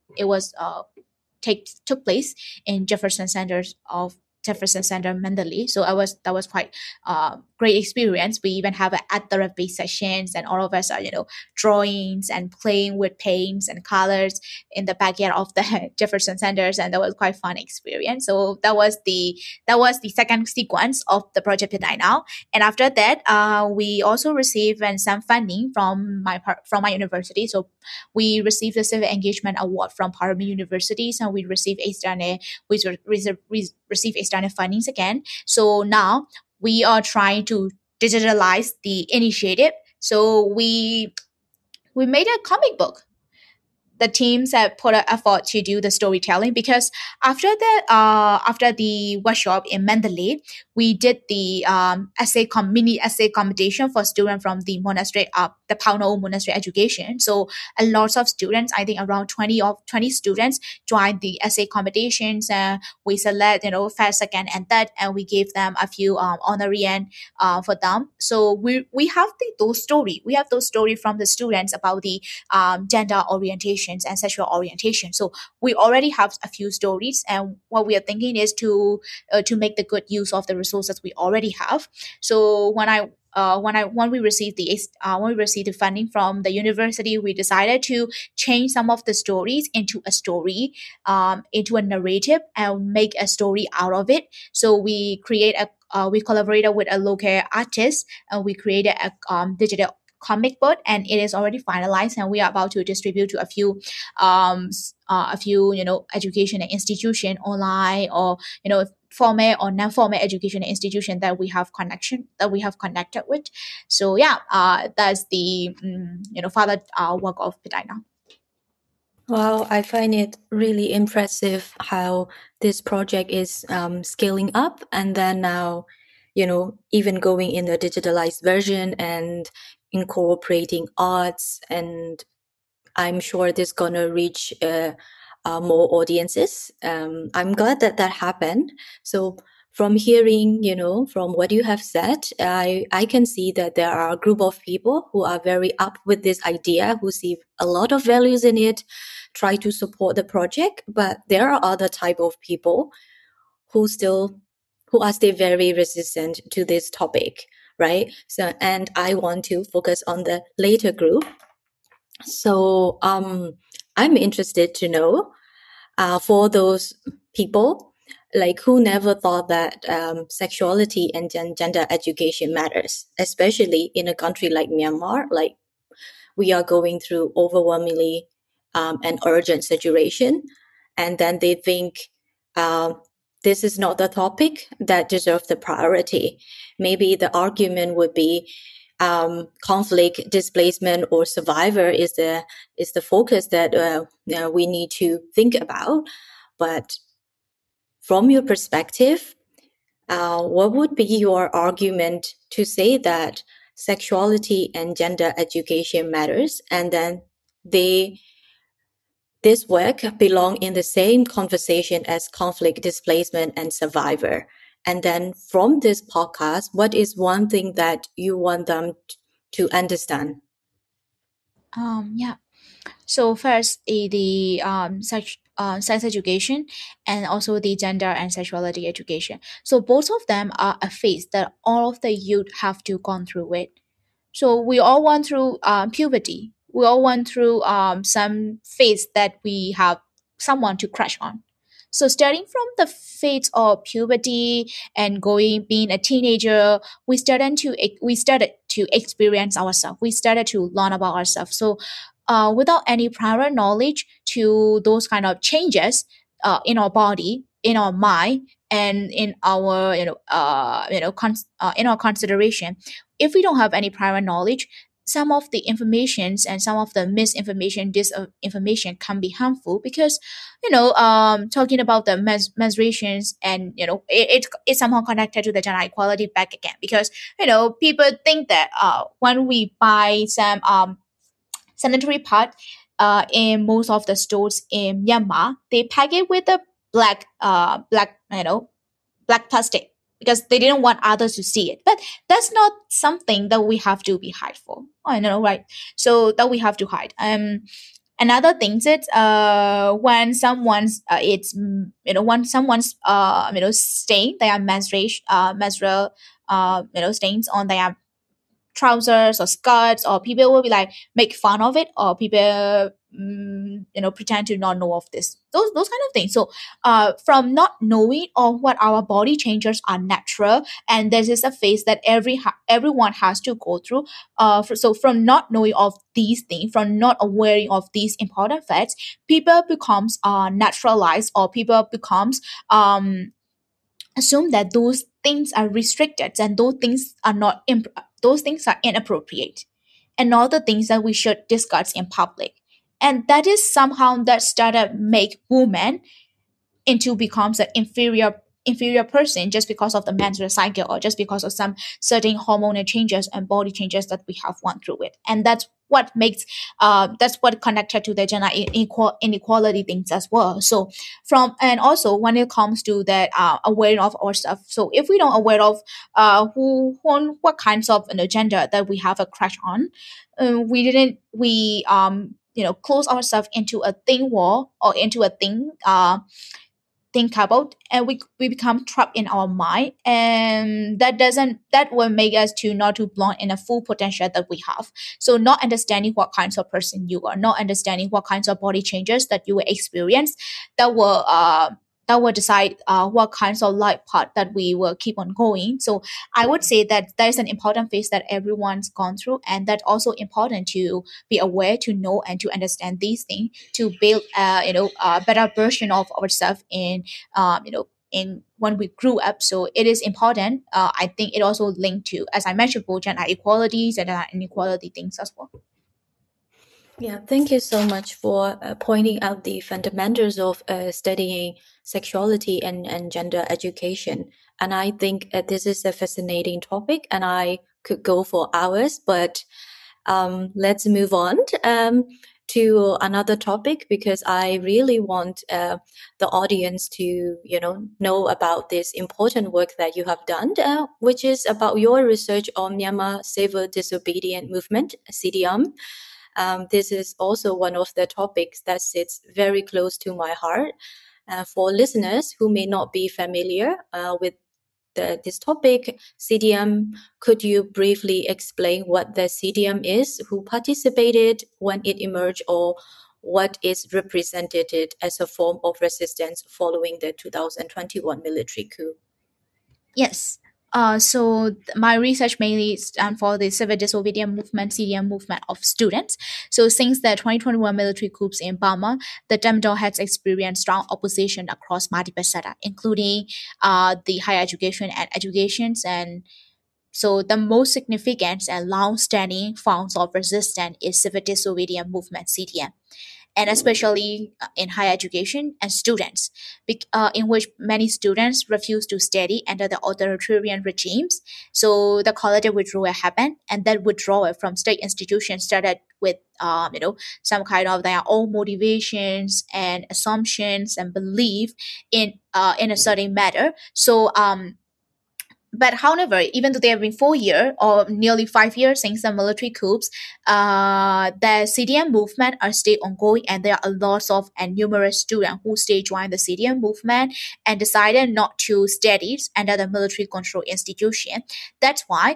it was uh, take took place in Jefferson Centers of Jefferson Center Mandalay. So I was that was quite uh, great experience. We even have at therapy sessions, and all of us are you know drawings and playing with paints and colors in the backyard of the Jefferson Centers, and that was quite fun experience. So that was the that was the second sequence of the project that I now. And after that, uh, we also received and some funding from my par- from my university. So we received the Civic Engagement Award from Parmi University, and we received external we re- re- re- received external fundings again. So now we are trying to digitalize the initiative. So we we made a comic book. The teams have put an effort to do the storytelling, because after the uh, after the workshop in Mandalay, we did the um, essay com- mini essay competition for students from the monastery up the Pauno Monastery Education. So a lot of students, I think around twenty of twenty students, joined the essay competitions, and we select you know first, second, and third, and we gave them a few um, honorarium uh, for them. So we we have the, those story we have those story from the students about the um, gender orientations and sexual orientation. So we already have a few stories, and what we are thinking is to uh, to make the good use of the resources we already have. So when I uh, when I when we received the uh, when we received the funding from the university, we decided to change some of the stories into a story, um, into a narrative, and make a story out of it. So we create a uh, we collaborated with a local artist, and we created a um, digital comic book, and it is already finalized, and we are about to distribute to a few um s- uh, a few you know education institution online, or you know formal or non-formal education institution that we have connection that we have connected with. So yeah, uh that's the mm, you know further uh, work of Pitaina. Wow, I find it really impressive how this project is um, scaling up, and then now, you know, even going in a digitalized version and incorporating arts, and I'm sure this gonna reach uh, uh, more audiences. Um, I'm glad that that happened. So from hearing, you know, from what you have said, I I can see that there are a group of people who are very up with this idea, who see a lot of values in it, try to support the project. But there are other type of people who still who are still very resistant to this topic, right? So, and I want to focus on the later group. So um, I'm interested to know uh, for those people like who never thought that um, sexuality and gen- gender education matters, especially in a country like Myanmar, like we are going through overwhelmingly um, an urgent situation, and then they think uh, this is not the topic that deserves the priority. Maybe the argument would be um, conflict, displacement, or survivor is the is the focus that uh, you know, we need to think about. But from your perspective, uh, what would be your argument to say that sexuality and gender education matters, and then they this work belong in the same conversation as conflict, displacement, and survivor? And then from this podcast, what is one thing that you want them t- to understand? Um yeah. So first, eh, the um, sex, uh, sex education, and also the gender and sexuality education. So both of them are a phase that all of the youth have to gone through with. So we all went through um, puberty. We all went through um, some phase that we have someone to crush on. So starting from the phase of puberty and going being a teenager, we started to ex- we started to experience ourselves. We started to learn about ourselves. So uh, without any prior knowledge to those kind of changes uh, in our body, in our mind, and in our you know uh, you know con- uh, in our consideration, if we don't have any prior knowledge, some of the informations and some of the misinformation, disinformation can be harmful, because you know um talking about the mes- menstruations, and you know it, it it's somehow connected to the gender equality back again, because you know people think that uh when we buy some um sanitary pad uh in most of the stores in Myanmar, they pack it with a black uh black you know black plastic, because they didn't want others to see it. But that's not something that we have to be hide for. I know, right? So that we have to hide. Um, Another thing is uh when someone's uh, it's mm, you know when someone's uh you know stain their menstruation uh menstrual uh you know stains on their trousers or skirts, or people will be like make fun of it, or people mm, you know pretend to not know of this, those those kind of things. So uh from not knowing of what our body changes are natural, and this is a phase that every ha- everyone has to go through. Uh f- so from not knowing of these things, from not aware of these important facts, people becomes uh naturalized, or people becomes um assume that those things are restricted, and those things are not imp- those things are inappropriate, and all the things that we should discuss in public. And that is somehow that started make women into becomes an inferior inferior person just because of the menstrual cycle, or just because of some certain hormonal changes and body changes that we have gone through it. And that's what makes uh that's what connected to the gender inequal, inequality things as well. So from, and also when it comes to that uh aware of ourselves, so if we don't aware of uh who, who what kinds of, you know, gender that we have a crush on, uh, we didn't we um you know close ourselves into a thing wall, or into a thing uh think about, and we we become trapped in our mind, and that doesn't that will make us to not to belong in a full potential that we have. So not understanding what kinds of person you are, not understanding what kinds of body changes that you will experience, that will uh that will decide uh, what kinds of life path that we will keep on going. So I would say that that is an important phase that everyone's gone through, and that's also important to be aware, to know, and to understand these things, to build uh, you know a better version of ourselves in um, you know in when we grew up. So it is important. uh, I think it also linked to, as I mentioned, both gender equalities and uh, inequality things as well. Yeah, thank you so much for uh, pointing out the fundamentals of uh, studying sexuality and, and gender education. And I think uh, this is a fascinating topic, and I could go for hours, but um, let's move on um, to another topic, because I really want uh, the audience to, you know, know about this important work that you have done, uh, which is about your research on Myanmar Civil Disobedience Movement, C D M. Um, this is also one of the topics that sits very close to my heart. Uh, for listeners who may not be familiar uh, with the, this topic, C D M, could you briefly explain what the C D M is, who participated when it emerged, or what is represented as a form of resistance following the two thousand twenty-one military coup? Yes. Uh, so th- my research mainly stand for the civil disobedience movement, C D M movement of students. So since the twenty twenty-one military coups in Burma, the Demdo has experienced strong opposition across multiple sectors, including uh, the higher education and educations. And so the most significant and long-standing forms of resistance is civil disobedience movement, C D M, and especially uh, in higher education and students, bec- uh, in which many students refuse to study under the authoritarian regimes. So the college withdrawal happened, and that withdrawal from state institutions started with um, you know some kind of their own motivations and assumptions and belief in uh, in a certain matter. So um but however, even though there have been four years or nearly five years since the military coups, uh, the C D M movement are still ongoing, and there are lots of and numerous students who still join the C D M movement and decided not to study under the military control institution. That's why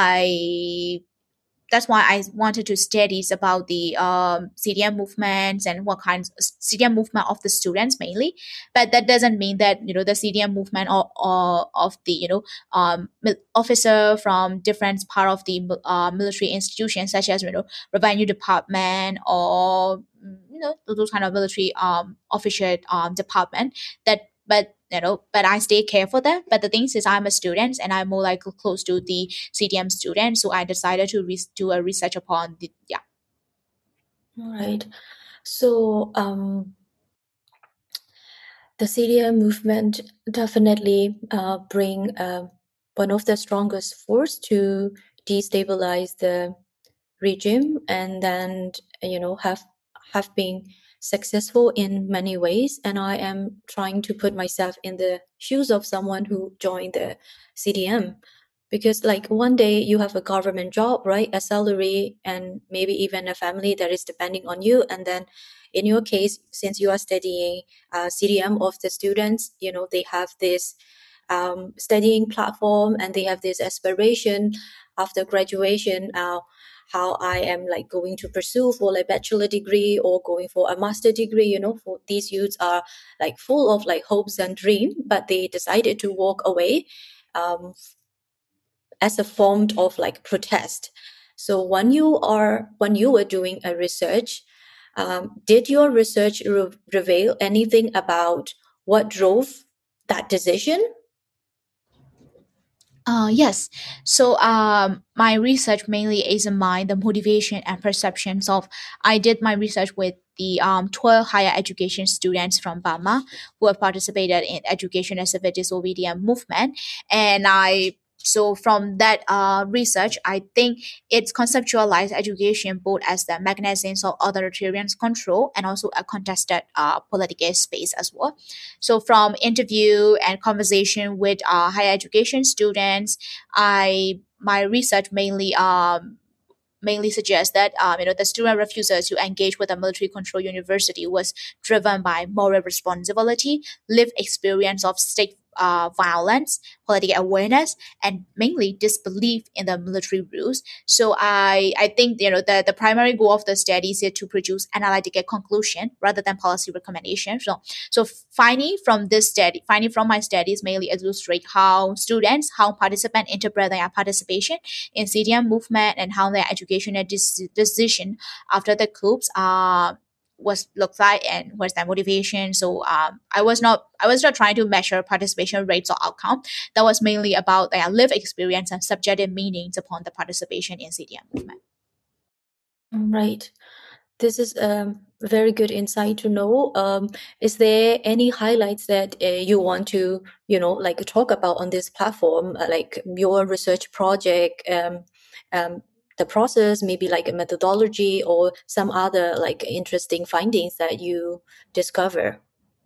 I that's why I wanted to study about the um, C D M movements and what kinds C D M movement of the students mainly. But that doesn't mean that you know the C D M movement or, or of the you know um, mil- officer from different part of the uh, military institutions, such as you know revenue department or mm, you know those kind of military um official um department, that but you know but I stay careful there. But the thing is I'm a student, and I'm more like close to the C D M student, so I decided to re- do a research upon the yeah. All right. So, um, the C D M movement definitely uh, bring uh, one of the strongest force to destabilize the regime, and then you know have have been successful in many ways. And I am trying to put myself in the shoes of someone who joined the C D M. Because like one day you have a government job, right, a salary, and maybe even a family that is depending on you, and then in your case, since you are studying uh, C D M of the students, you know, they have this um, studying platform, and they have this aspiration after graduation, uh, how I am like going to pursue for like bachelor degree or going for a master degree. You know, for these youths are like full of like hopes and dreams, but they decided to walk away um, as a form of like protest. So when you are when you were doing a research, um, did your research re- reveal anything about what drove that decision? Uh, yes. So um, my research mainly examined the motivation and perceptions of. I did my research with the um, twelve higher education students from Burma who have participated in education as a disobedient movement, and I. So from that uh, research, I think it's conceptualized education both as the mechanisms of authoritarian control and also a contested uh, political space as well. So from interview and conversation with uh, higher education students, I my research mainly um mainly suggests that um, you know the student refusal to engage with a military control university was driven by moral responsibility, lived experience of state uh, violence, political awareness, and mainly disbelief in the military rules. So I I think you know the, the primary goal of the study is to produce analytical conclusion rather than policy recommendation. So so finding from this study, finding from my studies mainly illustrate how students, how participants interpret their participation in C D M movement and how their educational dis- decision after the coups uh, was looked like and what's their motivation. So um, I was not I was not trying to measure participation rates or outcome. That was mainly about their lived experience and subjective meanings upon the participation in C D M movement. Right. This is a very good insight to know. Um, is there any highlights that uh, you want to, you know, like talk about on this platform, uh, like your research project, um, um, the process, maybe like a methodology or some other like interesting findings that you discover?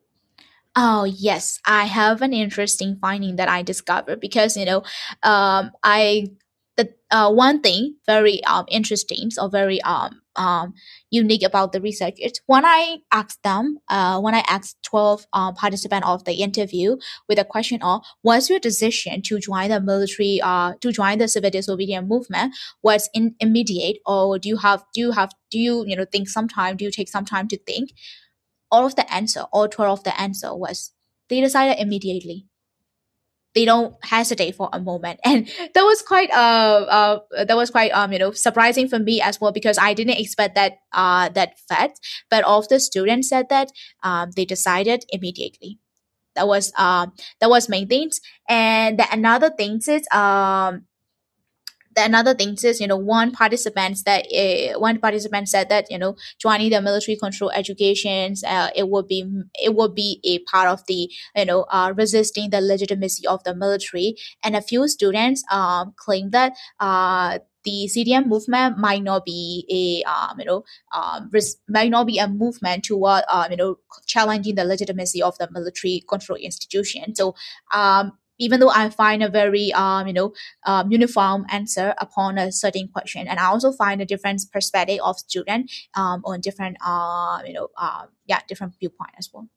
Oh yes, I have an interesting finding that I discovered because you know, um, I the uh, one thing very um interesting or very um um unique about the research is when I asked them uh when I asked twelve um participants of the interview with a question of was your decision to join the military uh to join the civil disobedience movement was in immediate, or do you have do you have do you you know think sometime do you take some time to think? All of the answer, all twelve of the answer was they decided immediately. They don't hesitate for a moment, and that was quite uh, uh that was quite um you know surprising for me as well because I didn't expect that uh that fact. But all of the students said that um they decided immediately. That was um that was main things, and the another things is um the another thing is you know one participant that uh, one participant said that you know joining the military control educations uh, it would be it would be a part of the you know uh, resisting the legitimacy of the military, and a few students um, claim that uh, the C D M movement might not be a um, you know um, res- might not be a movement toward um, you know challenging the legitimacy of the military control institution. So um, even though I find a very um, you know um, uniform answer upon a certain question, and I also find a different perspective of student um, on different uh, you know uh, yeah different viewpoint as well.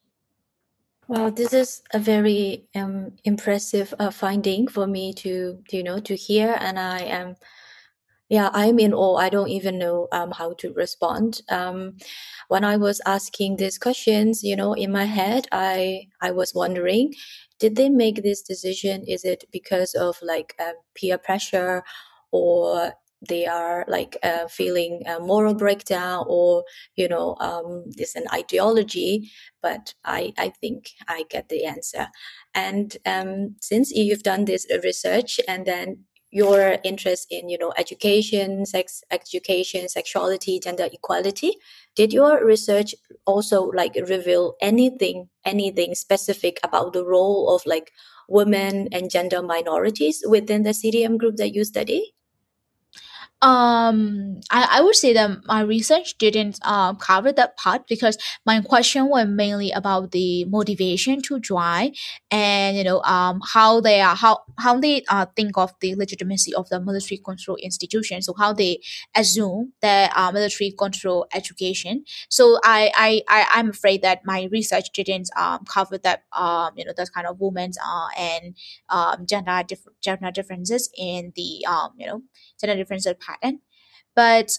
Well, this is a very um, impressive uh, finding for me to, you know, to hear, and I am, yeah, I'm in awe. I don't even know um, how to respond. Um, when I was asking these questions, you know, in my head, I I was wondering, did they make this decision? Is it because of like uh, peer pressure, or they are like uh, feeling a moral breakdown, or you know, um, it's an ideology? But I I think I get the answer. And um, since you've done this research, and then your interest in you know education, sex education, sexuality, gender equality, did your research also like reveal anything anything specific about the role of like women and gender minorities within the C D M group that you study? Um, I, I would say that my research didn't um, cover that part because my question was mainly about the motivation to join, and you know um how they are how how they uh, think of the legitimacy of the military control institution. So how they assume that uh, military control education. So I I, I I'm afraid that my research didn't um cover that um you know those kind of women's uh and um gender diff- gender differences in the um you know gender differences pattern. But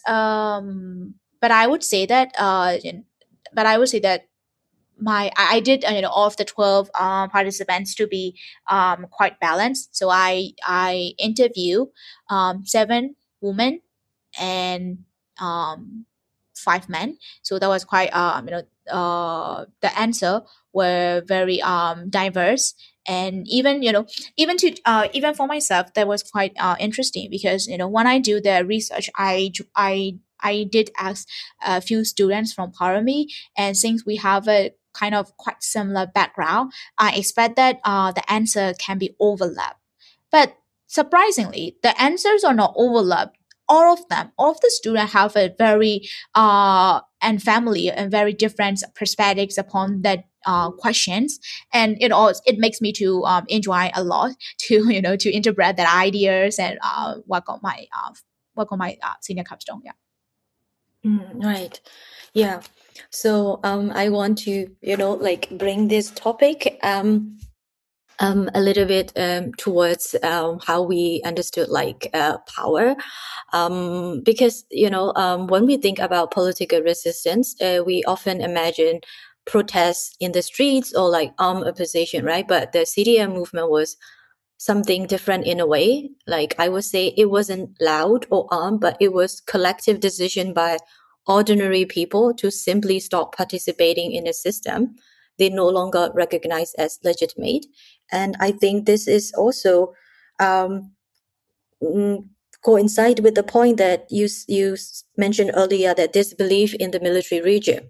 um but I would say that uh in- but I would say that my I I did uh, you know all of the twelve um, participants to be um quite balanced. So I I interview um seven women and um five men. So that was quite um you know uh the answer were very um diverse. And even you know even to uh even for myself, that was quite uh interesting because you know when I do the research, i j- i I did ask a few students from Parami, and since we have a kind of quite similar background, I expect that uh the answer can be overlap. But surprisingly, the answers are not overlapped. All of them, all of the students have a very uh and family and very different perspectives upon that uh, questions, and it all it makes me to um, enjoy a lot to you know to interpret their ideas and uh, work on my uh, work on my uh, senior capstone. Yeah. Mm, right. Yeah. So um, I want to, you know, like bring this topic um, um, a little bit um, towards um, how we understood like uh, power. Um, because, you know, um, when we think about political resistance, uh, we often imagine protests in the streets or like armed opposition, right? But the C D M movement was something different in a way. Like I would say it wasn't loud or armed, but it was collective decision by ordinary people to simply stop participating in a system they no longer recognize as legitimate. And I think this is also um, mm, coincide with the point that you s- you s- mentioned earlier, that disbelief in the military regime.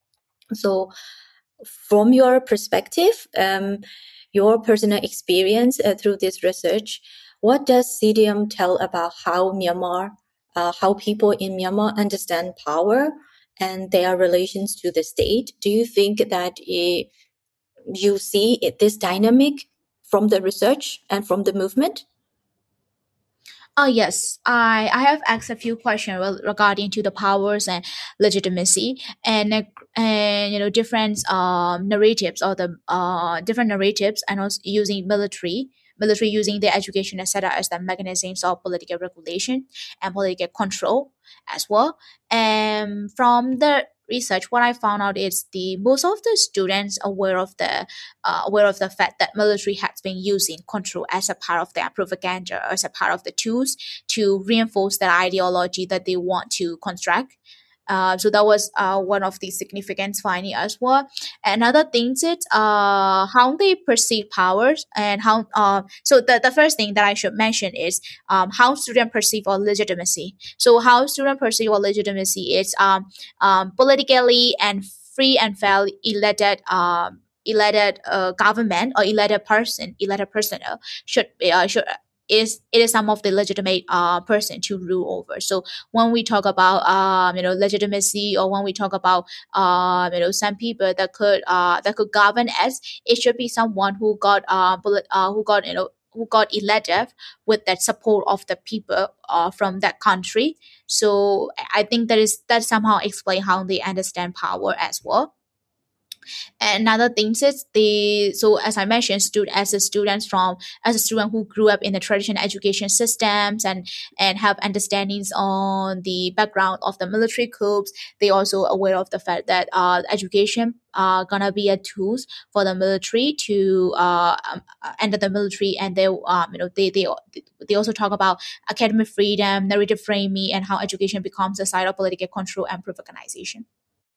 So from your perspective, um, your personal experience uh, through this research, what does C D M tell about how Myanmar, uh, how people in Myanmar understand power and their relations to the state? Do you think that eh, you see it, this dynamic from the research and from the movement? Oh yes, I I have asked a few questions rel- regarding to the powers and legitimacy, and uh, and you know different um narratives, or the uh different narratives, and also using military military using the education et cetera as the mechanisms of political regulation and political control as well. And from the research, what I found out is the most of the students aware of the uh, aware of the fact that military has been using control as a part of their propaganda, as a part of the tools to reinforce their ideology that they want to construct. Uh, so that was uh, one of the significant finding as well. Another thing is uh, how they perceive powers, and how uh, so the, the first thing that I should mention is um, how students perceive our legitimacy. So how students perceive our legitimacy is um, um, politically and free and fair elected um, elected uh, government or elected person elected personnel should be uh, should is it is some of the legitimate uh, person to rule over. So when we talk about um, you know legitimacy, or when we talk about um, you know some people that could uh, that could govern us, it should be someone who got uh, polit- uh who got you know who got elected with that support of the people uh, from that country. So I think that is that somehow explain how they understand power as well. And another thing is the so as I mentioned, student as a students from as a student who grew up in the traditional education systems, and and have understandings on the background of the military coups, they also aware of the fact that uh, education are gonna be a tools for the military to uh, um, uh, enter the military. And they um, you know they they they also talk about academic freedom, narrative framing, and how education becomes a side of political control and propagandization.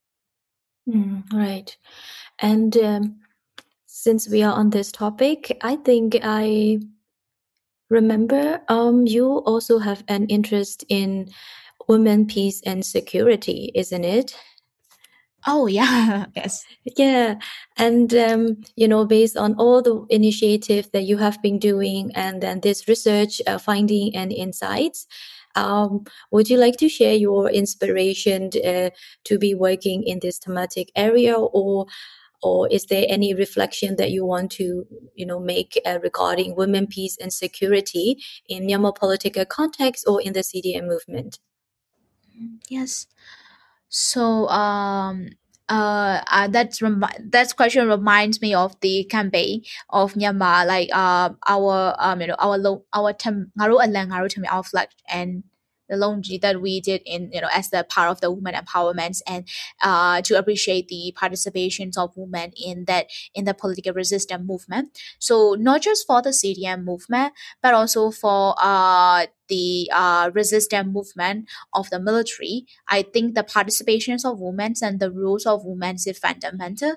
Mm, right. And um, since we are on this topic, I think I remember um, you also have an interest in women, peace, and security, isn't it? Oh yeah, yes. Yeah. And, um, you know, based on all the initiatives that you have been doing, and then this research uh, finding and insights, Um, would you like to share your inspiration uh, to be working in this thematic area, or or is there any reflection that you want to, you know, make uh, regarding women, peace, and security in Myanmar political context or in the C D M movement? Yes. So um uh, uh that's remi- that question reminds me of the campaign of Myanmar, like uh, our um you know our lo- our tem- ngaru alang ngaru Tem- our flag and the laundry that we did in, you know, as the part of the women empowerment, and uh to appreciate the participations of women in that, in the political resistance movement. So not just for the C D M movement, but also for uh the uh resistance movement of the military. I think the participations of women and the rules of women is fundamental.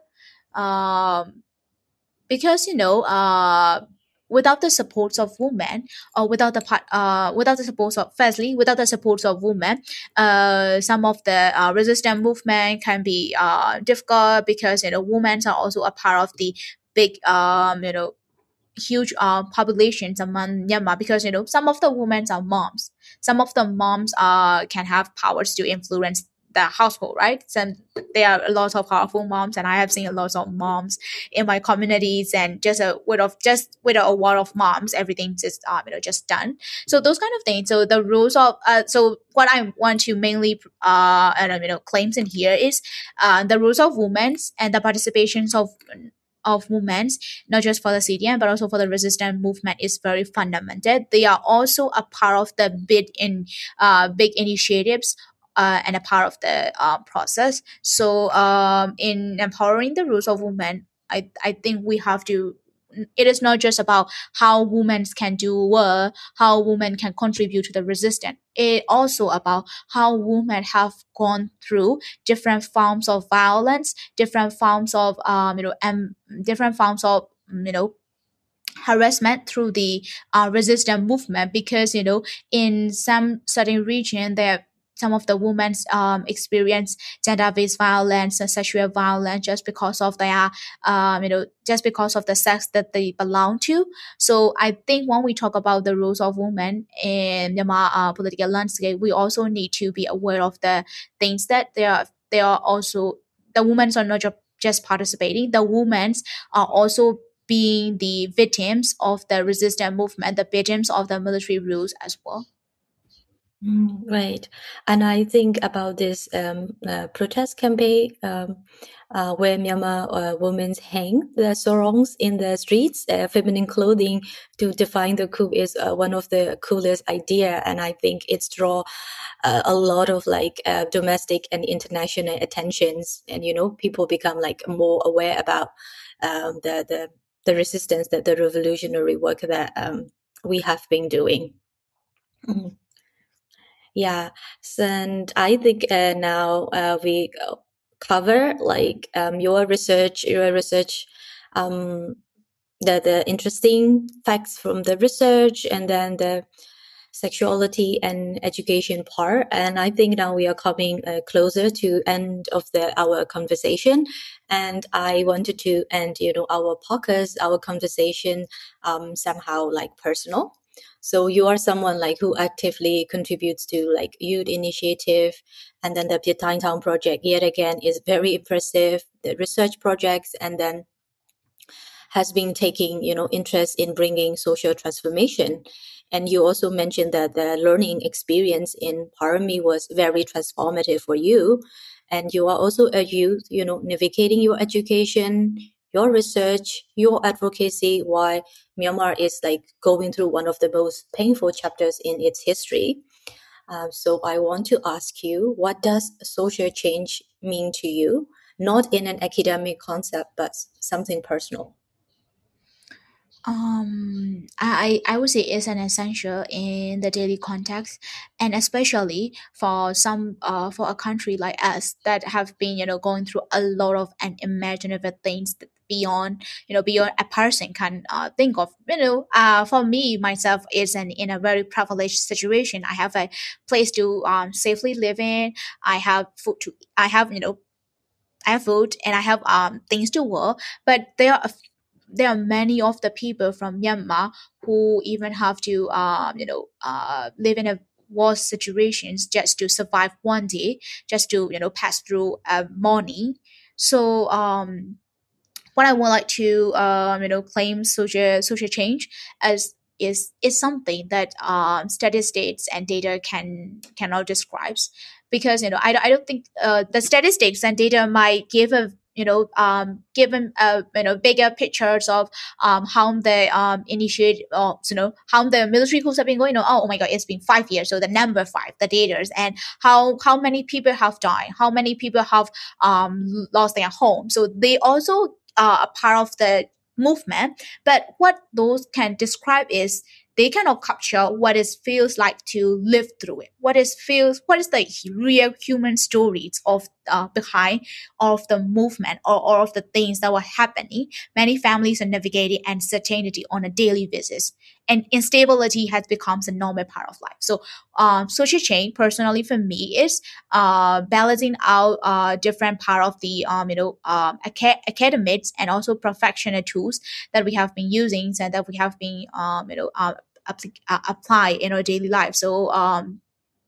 Um, because, you know, uh, without the supports of women, or without the part, uh, without the support of, firstly, without the supports of women, uh, some of the uh, resistance movement can be uh difficult, because, you know, women are also a part of the big um you know huge uh, populations among Myanmar, because, you know, some of the women are moms. Some of the moms uh, can have powers to influence the household, right? So there are a lot of powerful moms, and I have seen a lot of moms in my communities, and just a word of just with a word of moms, everything just um, you know just done. So those kind of things. So the rules of uh, so what I want to mainly uh and, you know claims in here is uh the rules of women and the participations of of women, not just for the C D M but also for the resistance movement, is very fundamental. They are also a part of the big in uh, big initiatives, uh, and a part of the uh, process. So um, in empowering the rules of women, I, I think we have to, it is not just about how women can do work, how women can contribute to the resistance. It also about how women have gone through different forms of violence, different forms of um, you know and different forms of mm, you know harassment through the uh, resistance movement, because, you know, in some certain region there, some of the women um, experience gender-based violence and sexual violence just because of their um, you know just because of the sex that they belong to. So I think when we talk about the roles of women in Myanmar uh, political landscape, we also need to be aware of the things that they are they are also, the women are not just just participating, the women are also being the victims of the resistance movement, the victims of the military rules as well. Mm, right. And I think about this um, uh, protest campaign um, uh, where Myanmar uh, women hang the sarongs in the streets, uh, feminine clothing to define the coup is uh, one of the coolest idea. And I think it's draw uh, a lot of like uh, domestic and international attentions. And, you know, people become like more aware about um, the, the, the resistance, that the revolutionary work that um, we have been doing. Mm. Yeah, so, and I think uh, now uh, we uh, cover like um, your research, your research, um, the the interesting facts from the research, and then the sexuality and education part. And I think now we are coming uh, closer to end of the our conversation, and I wanted to end, you know, our podcast, our conversation, um, somehow like personal. So you are someone like who actively contributes to like youth initiative, and then the Pietine Town project yet again is very impressive. The research projects, and then has been taking, you know, interest in bringing social transformation. And you also mentioned that the learning experience in Parami was very transformative for you. And you are also a youth, you know, navigating your education, your research, your advocacy, while Myanmar is like going through one of the most painful chapters in its history. Uh, so I want to ask you, what does social change mean to you? Not in an academic concept, but something personal. Um, I I would say it's an essential in the daily context, and especially for some uh for a country like us that have been, you know, going through a lot of unimaginable things that beyond, you know, beyond a person can uh think of. You know, uh for me myself is an in a very privileged situation. I have a place to um safely live in. I have food to I have, you know, I have food and I have um things to wear, but there are a there are many of the people from Myanmar who even have to um you know uh live in a war situations just to survive one day, just to you know pass through a morning. So um what I would like to um, you know claim social social change as is is something that um, statistics and data can cannot describe, because you know I, don't- I don't think uh, the statistics and data might give a you know um given a you know bigger pictures of um how the um initiate uh, you know how the military coups have been going on. Oh, oh my god, it's been five years, so the number five, the data, and how how many people have died, how many people have um lost their home. So they also uh, a part of the movement, but what those can describe is they cannot capture what it feels like to live through it, what is feels what is the real human stories of uh, behind of the movement, or, or of the things that were happening. Many families are navigating uncertainty on a daily basis, and instability has become a normal part of life. So um, social change personally for me is uh, balancing out uh, different part of the um, you know um, aca- academics and also professional tools that we have been using and that we have been um, you know uh, apply, uh, apply in our daily life. So um,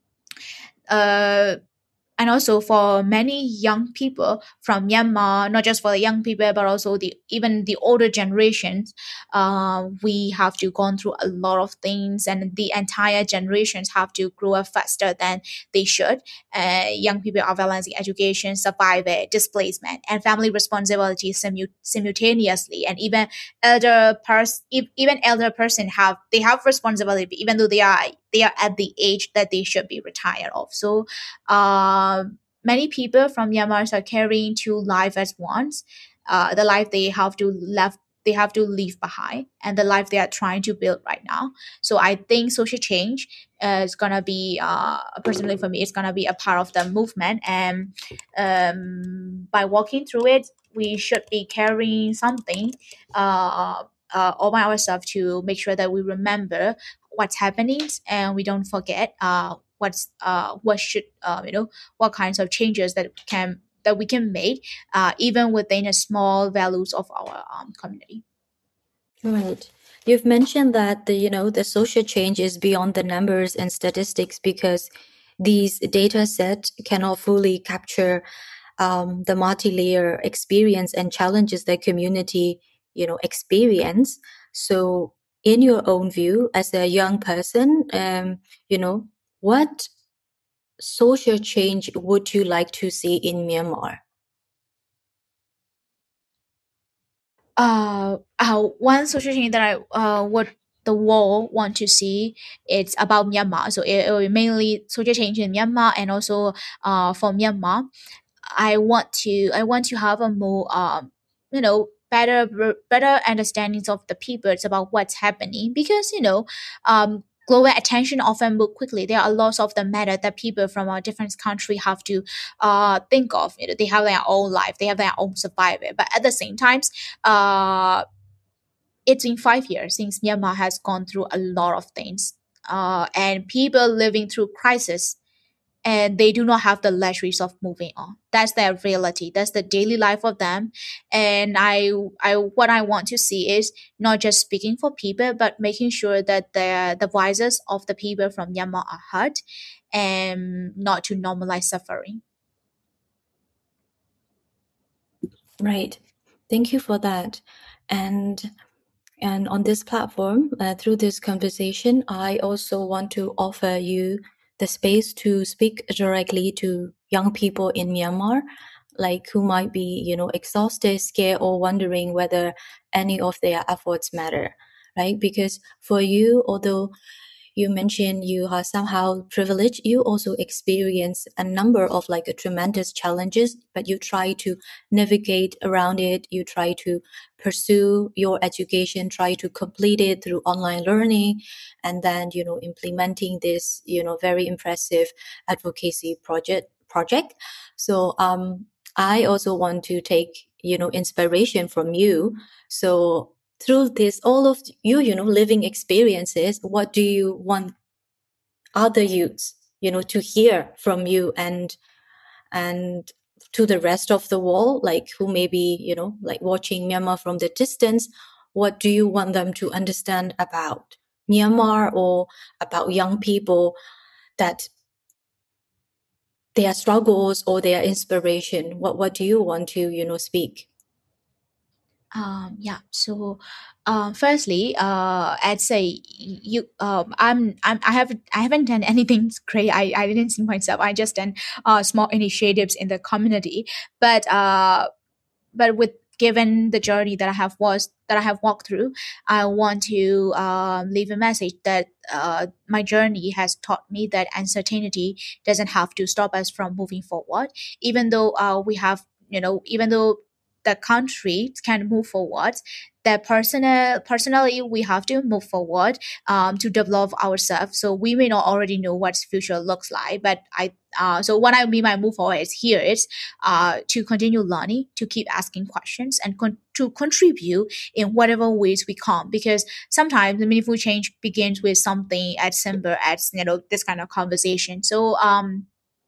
uh, and also for many young people from Myanmar, not just for the young people, but also the even the older generations, uh, we have to go through a lot of things, and the entire generations have to grow up faster than they should. Uh, young people are balancing education, survival, displacement, and family responsibilities simu- simultaneously, and even elder pers- e- even elder person have they have responsibility, even though they are they are at the age that they should be retired of. So uh, many people from Myanmar are carrying two lives at once. Uh, the life they have to left they have to leave behind, and the life they are trying to build right now. So I think social change uh, is gonna be uh, personally for me, it's gonna be a part of the movement, and um, by walking through it, we should be carrying something uh, uh, all by ourselves to make sure that we remember what's happening, and we don't forget uh, what's uh, what should uh, you know what kinds of changes that can that we can make uh, even within a small values of our um, community. Right. You've mentioned that the you know the social change is beyond the numbers and statistics because these data sets cannot fully capture um, the multi-layer experience and challenges that community you know experience. So, in your own view, as a young person, um, you know what social change would you like to see in Myanmar? Uh, uh, one social change that I uh, would the world want to see, it's about Myanmar. So it, it will mainly social change in Myanmar, and also uh, for Myanmar, I want to I want to have a more um you know better better understandings of the people. It's about what's happening, because you know um global attention often move quickly. There are lots of the matter that people from a different country have to uh think of. You know, they have their own life, they have their own survival, but at the same times, uh it's been five years since Myanmar has gone through a lot of things, uh and people living through crisis, and they do not have the luxuries of moving on. That's their reality, that's the daily life of them. And i i what I want to see is not just speaking for people, but making sure that the the voices of the people from Myanmar are heard, and not to normalize suffering. Right. Thank you for that. And and on this platform, uh, through this conversation, I also want to offer you the space to speak directly to young people in Myanmar, like who might be, you know, exhausted, scared, or wondering whether any of their efforts matter, right? Because for you, although you mentioned you are somehow privileged, you also experience a number of like a tremendous challenges, but you try to navigate around it. You try to pursue your education, try to complete it through online learning, and then you know implementing this you know very impressive advocacy project project. So um I also want to take you know inspiration from you. So through this all of you you know living experiences, what do you want other youths you know to hear from you, and and to the rest of the world, like who may be you know like watching Myanmar from the distance? What do you want them to understand about Myanmar or about young people that their struggles or their inspiration? What what do you want to, you know, speak? Um, yeah. So, um, firstly, uh, I'd say you. Um, I'm. I'm. I have. I haven't done anything great. I. I didn't see myself. I just done uh, small initiatives in the community. But uh, but with given the journey that I have was that I have walked through, I want to um, leave a message that uh, my journey has taught me that uncertainty doesn't have to stop us from moving forward. Even though uh, we have, you know, even though the country can move forward, that personal personally we have to move forward um, to develop ourselves. So we may not already know what future looks like, but I uh, so what I mean by move forward is here is uh, to continue learning, to keep asking questions, and con- to contribute in whatever ways we can. Because sometimes the meaningful change begins with something as simple as, you know, this kind of conversation. So um,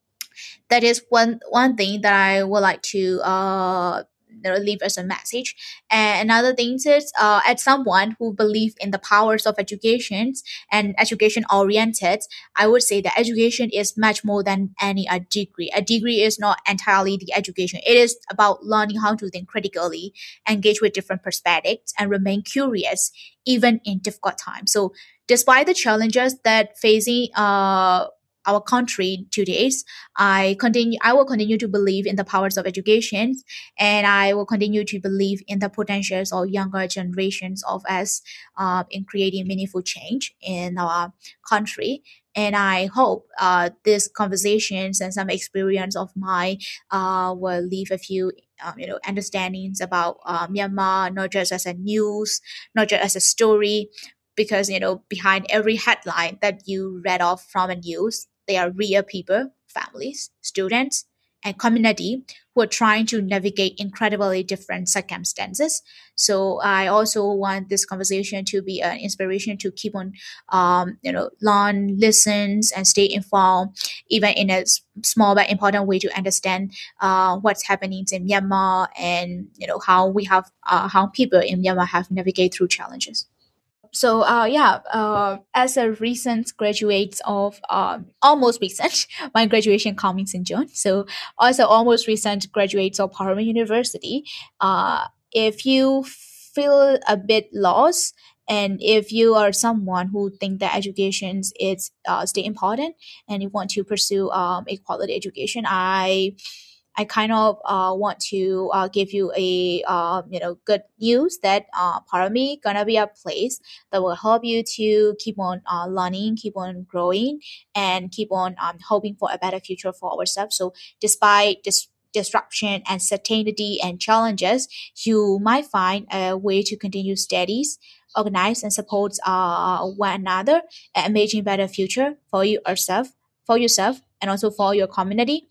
that is one one thing that I would like to uh you know, leave as a message. And another thing is, uh, as someone who believes in the powers of education and education oriented, I would say that education is much more than any a degree. A degree is not entirely the education. It is about learning how to think critically, engage with different perspectives, and remain curious even in difficult times. So, despite the challenges that facing uh our country today, I continue. I will continue to believe in the powers of education, and I will continue to believe in the potentials of younger generations of us uh, in creating meaningful change in our country. And I hope uh, these conversations and some experience of mine uh, will leave a few, um, you know, understandings about uh, Myanmar, not just as a news, not just as a story, because, you know, behind every headline that you read off from a news, they are real people, families, students, and community who are trying to navigate incredibly different circumstances. So I also want this conversation to be an inspiration to keep on, um, you know, learn, listens, and stay informed, even in a s- small but important way to understand uh, what's happening in Myanmar, and, you know, how we have uh, how people in Myanmar have navigated through challenges. So uh, yeah, uh, as a recent graduate of um, almost recent, my graduation coming in June. So also almost recent graduates of Parliament University. Uh, if you feel a bit lost, and if you are someone who think that education is uh, still important, and you want to pursue um, a quality education, I I kind of uh, want to uh, give you a uh, you know good news that uh, Parami gonna be a place that will help you to keep on uh, learning, keep on growing, and keep on um, hoping for a better future for ourselves. So despite this disruption, uncertainty, and challenges, you might find a way to continue studies, organize and support uh, one another, and imagine better future for you yourself, for yourself, and also for your community.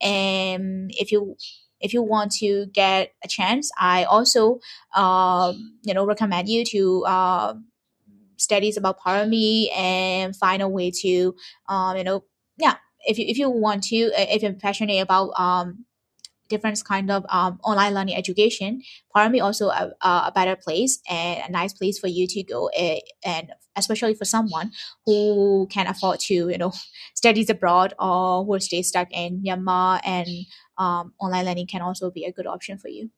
And if you if you want to get a chance, I also um, you know recommend you to uh, studies about parami and find a way to um, you know yeah if you if you want to uh, if you're passionate about um, different kind of um, online learning education, parami also a, a better place and a nice place for you to go, uh, and especially for someone who can afford to you know studies abroad or who stay stuck in Myanmar, and um, online learning can also be a good option for you.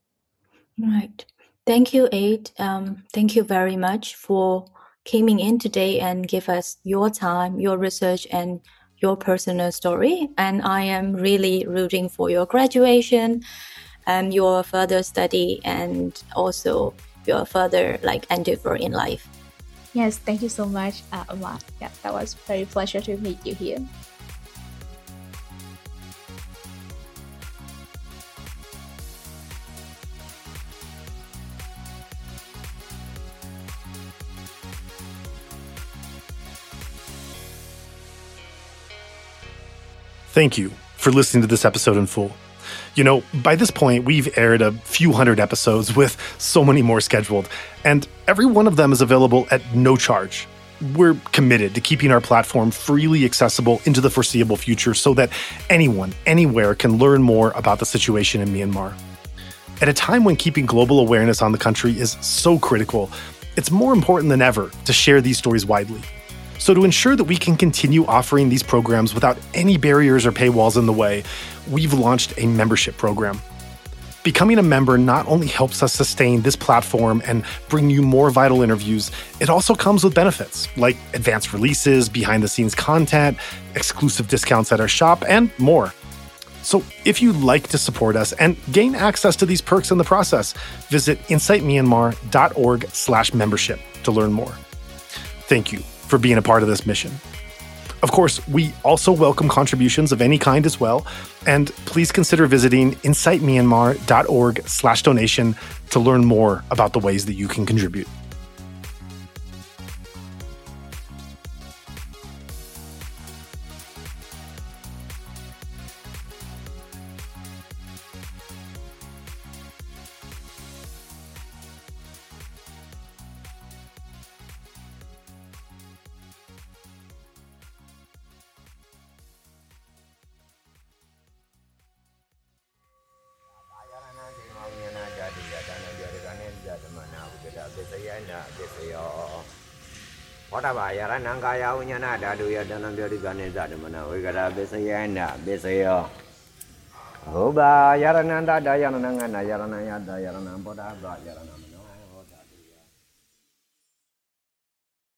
Right. Thank you, Aid. Um, thank you very much for coming in today and give us your time, your research, and your personal story. And I am really rooting for your graduation, and your further study, and also your further like endeavor in life. Yes, thank you so much, uh, Amma. Yeah, that was very pleasure to meet you here. Thank you for listening to this episode in full. You know, by this point, we've aired a few hundred episodes with so many more scheduled, and every one of them is available at no charge. We're committed to keeping our platform freely accessible into the foreseeable future so that anyone, anywhere can learn more about the situation in Myanmar. At a time when keeping global awareness on the country is so critical, it's more important than ever to share these stories widely. So to ensure that we can continue offering these programs without any barriers or paywalls in the way, we've launched a membership program. Becoming a member not only helps us sustain this platform and bring you more vital interviews, it also comes with benefits like advanced releases, behind-the-scenes content, exclusive discounts at our shop, and more. So if you'd like to support us and gain access to these perks in the process, visit insight myanmar dot org slash membership to learn more. Thank you for being a part of this mission. Of course, we also welcome contributions of any kind as well, and please consider visiting insight myanmar dot org slash donation to learn more about the ways that you can contribute. Whatabaya Nangaya Unyana Dadu Yadanam Yadagane Zadamana, we got a Besayana, Besayo. Oba Yarananda Dayananga, Yaranaya, Dayanam, Boda, Yaranam.